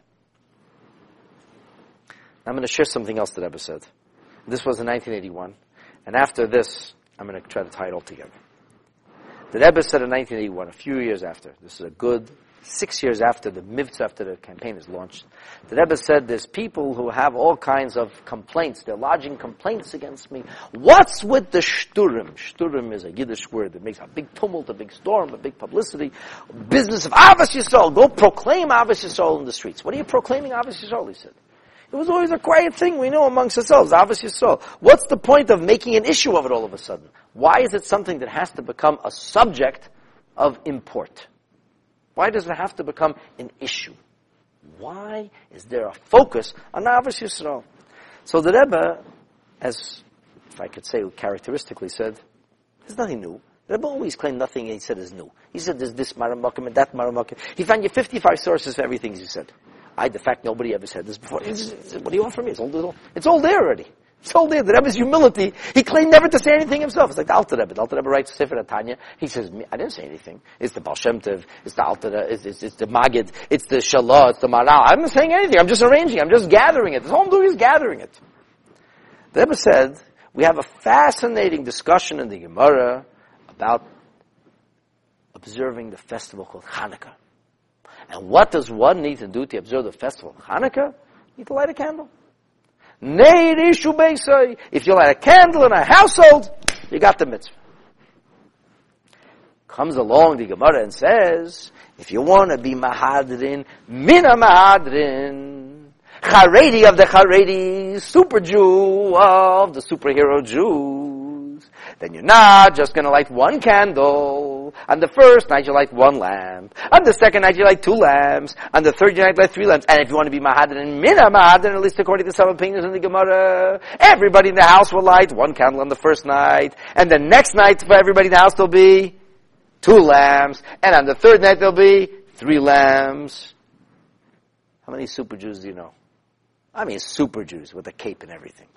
I'm going to share something else that Rebbe said. This was in nineteen eighty-one. And after this, I'm going to try to tie it all together. The Rebbe said in nineteen eighty-one, a few years after, this is a good six years after the Mivtza, after the campaign is launched, the Rebbe said there's people who have all kinds of complaints. They're lodging complaints against me. What's with the shturim? Shturim is a Yiddish word that makes a big tumult, a big storm, a big publicity. Business of Ahavas Yisrael. Go proclaim Ahavas Yisrael in the streets. What are you proclaiming Ahavas Yisrael, he said. It was always a quiet thing we know amongst ourselves, Ahavas Yisrael. What's the point of making an issue of it all of a sudden? Why is it something that has to become a subject of import? Why does it have to become an issue? Why is there a focus on Avos Yisrael? So the Rebbe, as if I could say characteristically, said, there's nothing new. The Rebbe always claimed nothing he said is new. He said there's this maramakim and that maramakim. He found you fifty-five sources for everything he said. I, the fact nobody ever said this before. He said, what do you want from me? It's all, it's all there already. It's all there. The Rebbe's humility. He claimed never to say anything himself. It's like the Alter Rebbe. The Alter Rebbe writes Sefer Tanya. He says, I didn't say anything. It's the Baal Shem Tov. It's the Alter Rebbe. It's, it's, it's the Magid. It's the Shalah. It's the Maral. I'm not saying anything. I'm just arranging. I'm just gathering it. That's all I'm doing is gathering it. The Rebbe said, we have a fascinating discussion in the Gemara about observing the festival called Hanukkah. And what does one need to do to observe the festival of Hanukkah? You need to light a candle. If you light a candle in a household, you got the mitzvah. Comes along the Gemara and says, if you want to be Mahadrin, Mina Mahadrin, Haredi of the Haredi, super Jew of the superhero Jews, then you're not just going to light one candle. On the first night you light one lamp. On the second night you light two lamps. On the third night you light three lamps. And if you want to be Mahadran, Mina Mahadran, at least according to some opinions in the Gemara, everybody in the house will light one candle on the first night. And the next night for everybody in the house there'll be two lamps. And on the third night there'll be three lamps. How many super Jews do you know? I mean super Jews with a cape and everything.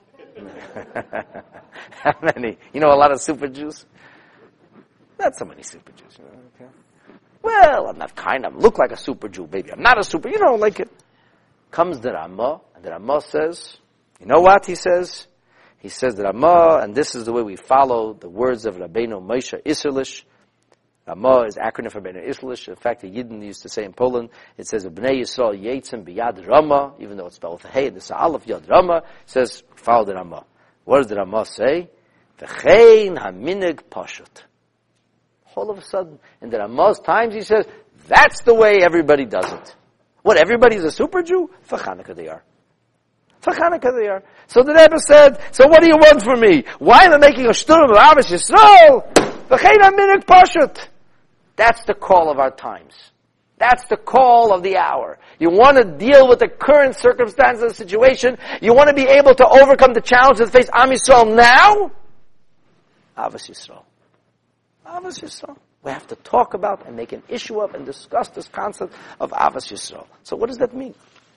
How many? You know a lot of super Jews? Not so many super Jews. You know, okay. Well, I'm not kind of, look like a super Jew, baby. I'm not a super, you know, like it. Comes the Ramah, and the Ramah says, you know what he says? He says the Ramah, and this is the way we follow the words of Rabbeinu Moshe Isserlish. Ramah is acronym for Rabbeinu Isserlish. In fact, the Yidden used to say in Poland, it says, Bnei Yisrael Yetzim B'yad Ramah, even though it's spelled with a hey, this is Aleph Yad Ramah, it says, follow the Ramah. What does the Ramah say? V'chein haminig pashut. All of a sudden, in the Ramah's times, he says, that's the way everybody does it. What, everybody's a super Jew? For Hanukkah they are. For Hanukkah they are. So the Rebbe said, so what do you want from me? Why am I making a shturm of Avos Yisrael? V'chein haminig pashut. That's the call of our times. That's the call of the hour. You want to deal with the current circumstances of the situation. You want to be able to overcome the challenge that face Am Yisrael now? Avos Yisrael. Avos Yisrael. We have to talk about and make an issue of and discuss this concept of Avos Yisrael. So what does that mean?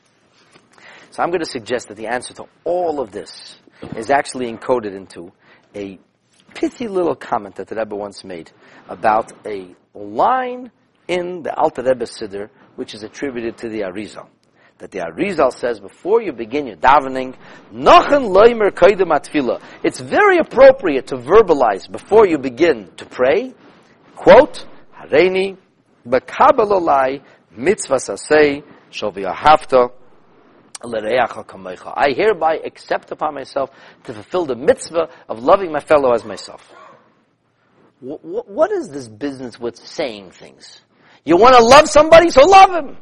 So I'm going to suggest that the answer to all of this is actually encoded into a pithy little comment that the Rebbe once made about a line in the Alter Rebbe Siddur, which is attributed to the Arizal. That the Arizal says, before you begin your davening, Nochen loimer koydem atfila. It's very appropriate to verbalize before you begin to pray, quote, Hareini bekabel olai mitzvah sasei shel v'ahavta l'reacha kamecha. I hereby accept upon myself to fulfill the mitzvah of loving my fellow as myself. What, what is this business with saying things? You want to love somebody, so love him.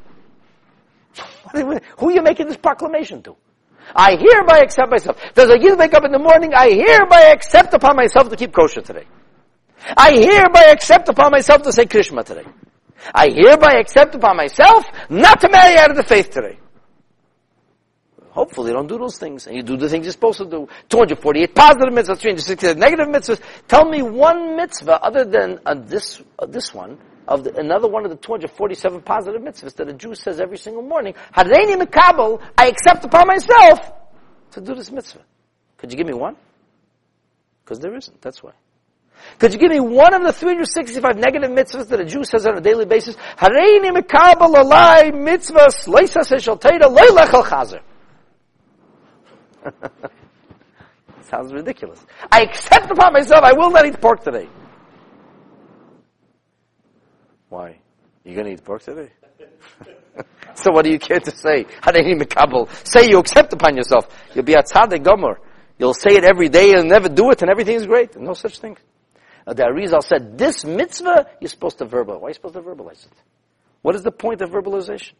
Who are you making this proclamation to? I hereby accept myself. Does a Yid wake up in the morning? I hereby accept upon myself to keep kosher today. I hereby accept upon myself to say Krishma today. I hereby accept upon myself not to marry out of the faith today. Hopefully you don't do those things, and you do the things you're supposed to do. two hundred forty-eight positive mitzvahs, three hundred sixty-eight negative mitzvahs. Tell me one mitzvah other than uh, this uh, this one, of the, another one of the two hundred forty-seven positive mitzvahs that a Jew says every single morning. Hareini mekabel, I accept upon myself to do this mitzvah. Could you give me one? Because there isn't, that's why. Could you give me one of the three hundred sixty-five negative mitzvahs that a Jew says on a daily basis? Hareini mekabel alai mitzvahs leisa seshal teira loy lechel chazer. Sounds ridiculous. I accept upon myself I will not eat pork today. Why? You're going to eat pork today? So what do you care to say? Hareini mekabel. Say you accept upon yourself. You'll be a tzaddik gomer. You'll say it every day and never do it and everything is great. No such thing. Now, the Arizal said, this mitzvah, you're supposed to verbalize. Why are you supposed to verbalize it? What is the point of verbalization?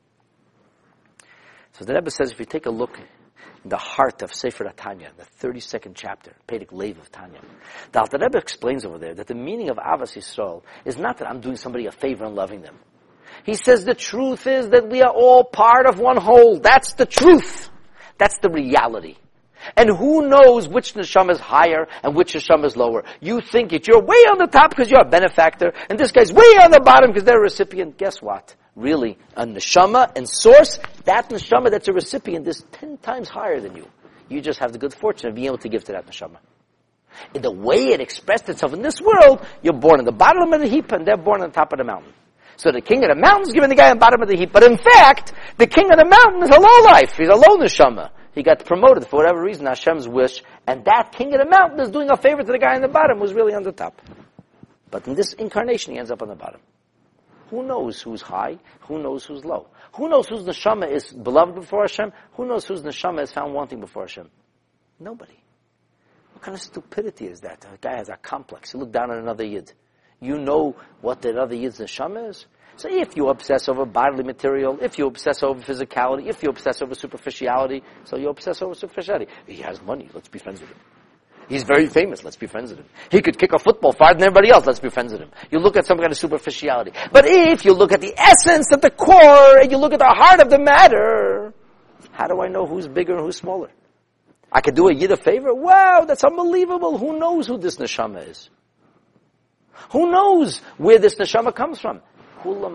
So the Rebbe says, if you take a look in the heart of Sefer Tanya, the thirty-second chapter, Perek Lev of Tanya, the Alter Rebbe explains over there that the meaning of Avos Yisrael is not that I'm doing somebody a favor and loving them. He says the truth is that we are all part of one whole. That's the truth. That's the reality. And who knows which neshama is higher and which neshama is lower? You think that you're way on the top because you're a benefactor, and this guy's way on the bottom because they're a recipient. Guess what? Really, a neshama and source, that neshama that's a recipient is ten times higher than you. You just have the good fortune of being able to give to that neshama. In the way it expressed itself in this world, you're born on the bottom of the heap and they're born on the top of the mountain. So the king of the mountain is giving the guy on the bottom of the heap. But in fact, the king of the mountain is a low life. He's a low neshama. He got promoted for whatever reason, Hashem's wish, and that king of the mountain is doing a favor to the guy on the bottom who's really on the top. But in this incarnation, he ends up on the bottom. Who knows who's high? Who knows who's low? Who knows whose neshama is beloved before Hashem? Who knows whose neshama is found wanting before Hashem? Nobody. What kind of stupidity is that? A guy has a complex. You look down on another yid. You know what the other yid's neshama is? So if you obsess over bodily material, if you obsess over physicality, if you obsess over superficiality, so you obsess over superficiality. He has money, let's be friends with him. He's very famous, let's be friends with him. He could kick a football farther than everybody else, let's be friends with him. You look at some kind of superficiality. But if you look at the essence, at the core, and you look at the heart of the matter, how do I know who's bigger and who's smaller? I could do a yid a favor? Wow, that's unbelievable. Who knows who this neshama is? Who knows where this neshama comes from? We're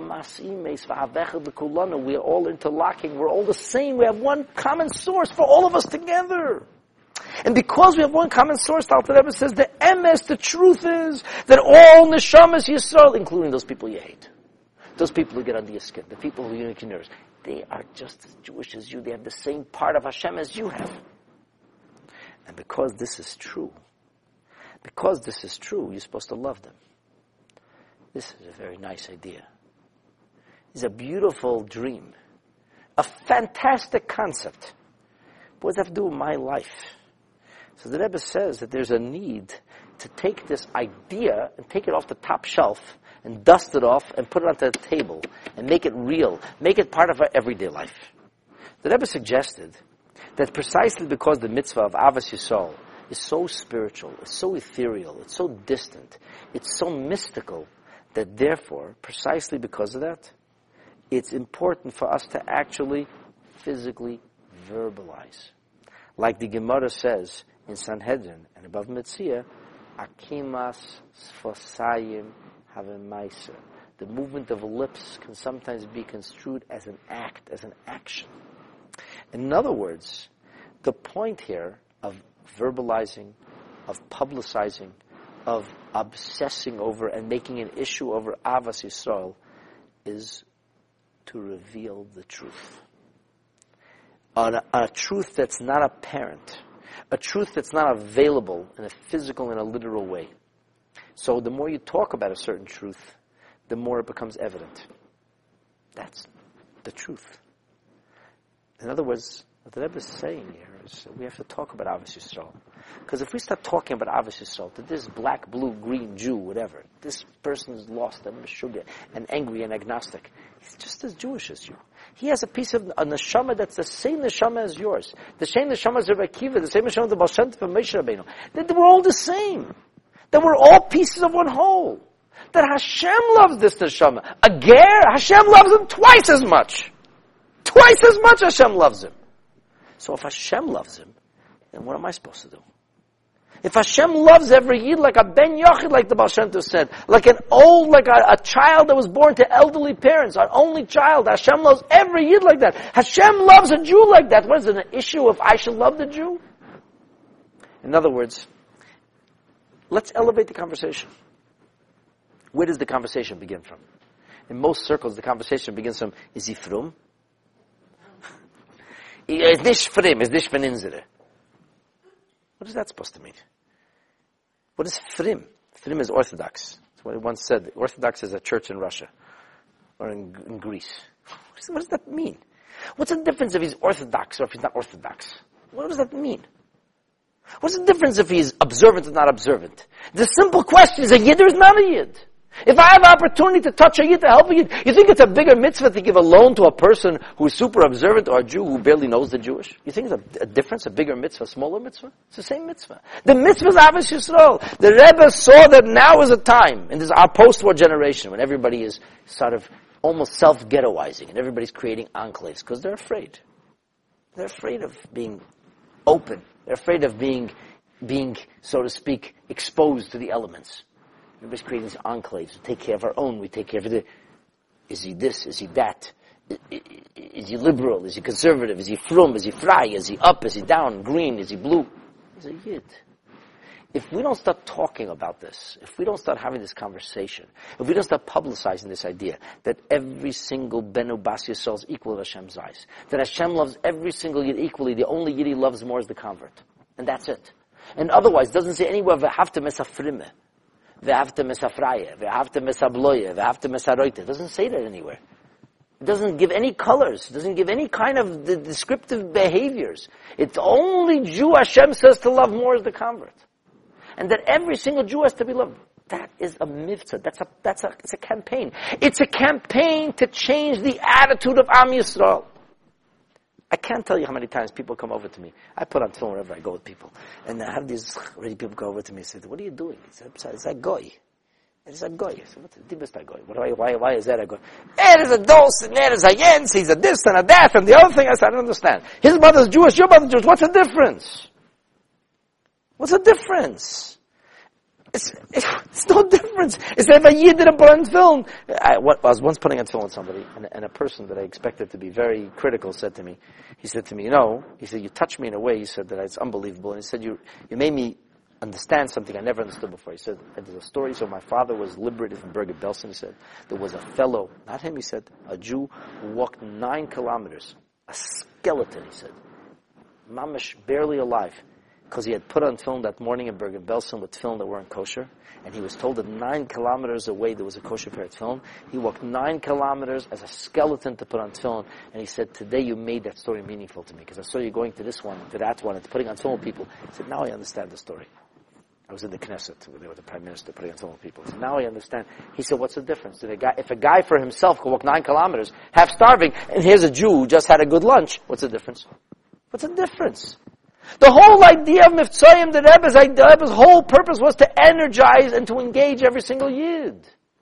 all interlocking. We're all the same. We have one common source for all of us together. And because we have one common source, the Alter Rebbe says, the emes, the truth is that all neshamas Yisrael, including those people you hate, those people who get under your skin, the people who you make your nervous, they are just as Jewish as you. They have the same part of Hashem as you have. And because this is true, because this is true, you're supposed to love them. This is a very nice idea. It's a beautiful dream. A fantastic concept. What does that have to do with my life? So the Rebbe says that there's a need to take this idea and take it off the top shelf and dust it off and put it onto the table and make it real. Make it part of our everyday life. The Rebbe suggested that precisely because the mitzvah of Avos Yisrael is so spiritual, it's so ethereal, it's so distant, it's so mystical, that therefore, precisely because of that, it's important for us to actually physically verbalize. Like the Gemara says in Sanhedrin and above Metzia, Akimas Sfosayim Havemaisa. The movement of lips can sometimes be construed as an act, as an action. In other words, the point here of verbalizing, of publicizing, of obsessing over and making an issue over Avos Yisrael is to reveal the truth. A, a truth that's not apparent. A truth that's not available in a physical and a literal way. So the more you talk about a certain truth, the more it becomes evident. That's the truth. In other words, what the Rebbe is saying here is we have to talk about Avos Yisrael. Because if we start talking about Avos Yisrael, that this black, blue, green Jew, whatever, this person is lost and meshuggah and angry and agnostic, he's just as Jewish as you. He has a piece of a neshama that's the same neshama as yours. The same neshama as Rebbe Akiva, the same neshama as the Baal Shem Tov and Moshe Rabbeinu. That we're all the same. That we're all pieces of one whole. That Hashem loves this neshama. A ger, Hashem loves him twice as much. Twice as much Hashem loves him. So if Hashem loves him, then what am I supposed to do? If Hashem loves every Yid like a Ben Yochid, like the Baal Shem Tov said, like an old, like a, a child that was born to elderly parents, our only child, Hashem loves every Yid like that. Hashem loves a Jew like that. What is it, an issue of I should love the Jew? In other words, let's elevate the conversation. Where does the conversation begin from? In most circles, the conversation begins from, is he frum? Is this frum? Is this von unsere? What is that supposed to mean? What is frum? Frum is Orthodox. That's what he once said. Orthodox is a church in Russia or in, in Greece. What does, what does that mean? What's the difference if he's Orthodox or if he's not Orthodox? What does that mean? What's the difference if he's observant or not observant? The simple question is, a Yid or is not a Yid? If I have an opportunity to touch a Yid, to help a Yid, you think it's a bigger mitzvah to give a loan to a person who's super observant or a Jew who barely knows the Jewish? You think it's a, a difference, a bigger mitzvah, a smaller mitzvah? It's the same mitzvah. The mitzvah is Avos Yisrael. The Rebbe saw that now is a time, in this our post-war generation, when everybody is sort of almost self-ghettoizing, and everybody's creating enclaves because they're afraid. They're afraid of being open. They're afraid of being, being, so to speak, exposed to the elements. Everybody's creating these enclaves. We take care of our own. We take care of the. Is he this? Is he that? Is he liberal? Is he conservative? Is he frum? Is he fry? Is he up? Is he down? Green? Is he blue? He's a yid. If we don't start talking about this, if we don't start having this conversation, if we don't start publicizing this idea that every single Benu Bas Yisrael is equal in Hashem's eyes, that Hashem loves every single Yid equally, the only Yid he loves more is the convert. And that's it. And otherwise, it doesn't say anywhere, v'havta mesafrime, v'havta mesafraya, v'havta mesabloya, v'havta mesaroite. It doesn't say that anywhere. It doesn't give any colors. It doesn't give any kind of the descriptive behaviors. It's only Jew Hashem says to love more is the convert. And that every single Jew has to be loved. That is a mitzvah. That's a, that's a, it's a campaign. It's a campaign to change the attitude of Am Yisrael. I can't tell you how many times people come over to me. I put on film wherever I go with people. And I have these ready people go over to me and say, what are you doing? He said, it's a goy. It's a goy. I said, what's the deepest goy? Why, why, why is that a goy? There is a dos, and there is a yens, he's a this and a that, and the other thing. I said, I don't understand. His mother's Jewish, your mother's Jewish. What's the difference? What's the difference? It's, it's no difference. It's like if a Yid did a burn film. I, what, I was once putting on film with somebody, and, and a person that I expected to be very critical said to me, he said to me, you know, he said, you touched me in a way, he said, that it's unbelievable. And he said, you, you made me understand something I never understood before. He said, there's a story, so my father was liberated from Bergen-Belsen, he said. There was a fellow, not him, he said, a Jew who walked nine kilometers, a skeleton, he said, mamish, barely alive. Because he had put on film that morning in Bergen-Belsen with film that weren't kosher, and he was told that nine kilometers away there was a kosher pair of film. He walked nine kilometers as a skeleton to put on film, and he said, today you made that story meaningful to me, because I saw you going to this one, to that one, and to putting on film with people. He said, now I understand the story. I was in the Knesset, where they were the Prime Minister putting on film with people. So now I understand. He said, what's the difference? Did a guy, if a guy for himself could walk nine kilometers, half starving, and here's a Jew who just had a good lunch, what's the difference? What's the difference? The whole idea of Mivtzoyim, the Rebbe's, the Rebbe's whole purpose was to energize and to engage every single Yid.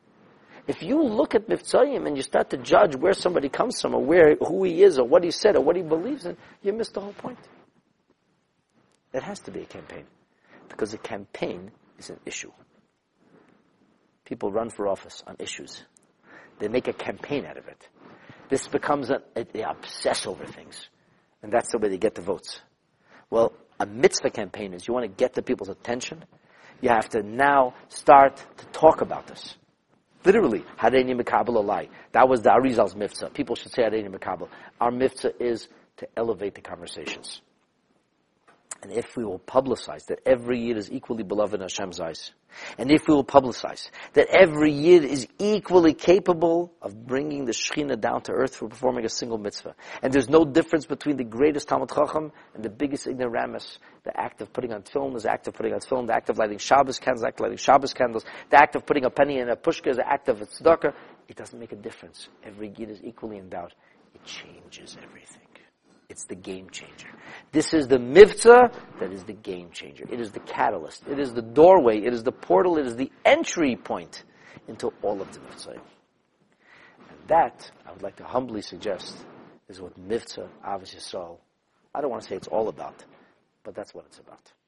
If you look at Mivtzoyim and you start to judge where somebody comes from or where, who he is or what he said or what he believes in, you miss the whole point. It has to be a campaign. Because a campaign is an issue. People run for office on issues. They make a campaign out of it. This becomes a, a, they obsess over things. And that's the way they get the votes. Well, a mitzvah campaign is you want to get the people's attention. You have to now start to talk about this. Literally, Hareini Mekabel Alai. That was the Arizal's mitzvah. People should say Hareini Mekabel. Our mitzvah is to elevate the conversations. And if we will publicize that every Yid is equally beloved in Hashem's eyes, and if we will publicize that every Yid is equally capable of bringing the Shekhinah down to earth for performing a single mitzvah, and there's no difference between the greatest Talmud Chacham and the biggest ignoramus, the act of putting on film is the act of putting on film, the act of lighting Shabbos candles, the act of lighting Shabbos candles, the act of putting a penny in a pushka is the act of a tzedakah, it doesn't make a difference. Every Yid is equally endowed. It changes everything. It's the game changer. This is the mitzvah that is the game changer. It is the catalyst. It is the doorway. It is the portal. It is the entry point into all of the mitzvah. And that, I would like to humbly suggest, is what mitzvah Avos Yisrael, I don't want to say it's all about, but that's what it's about.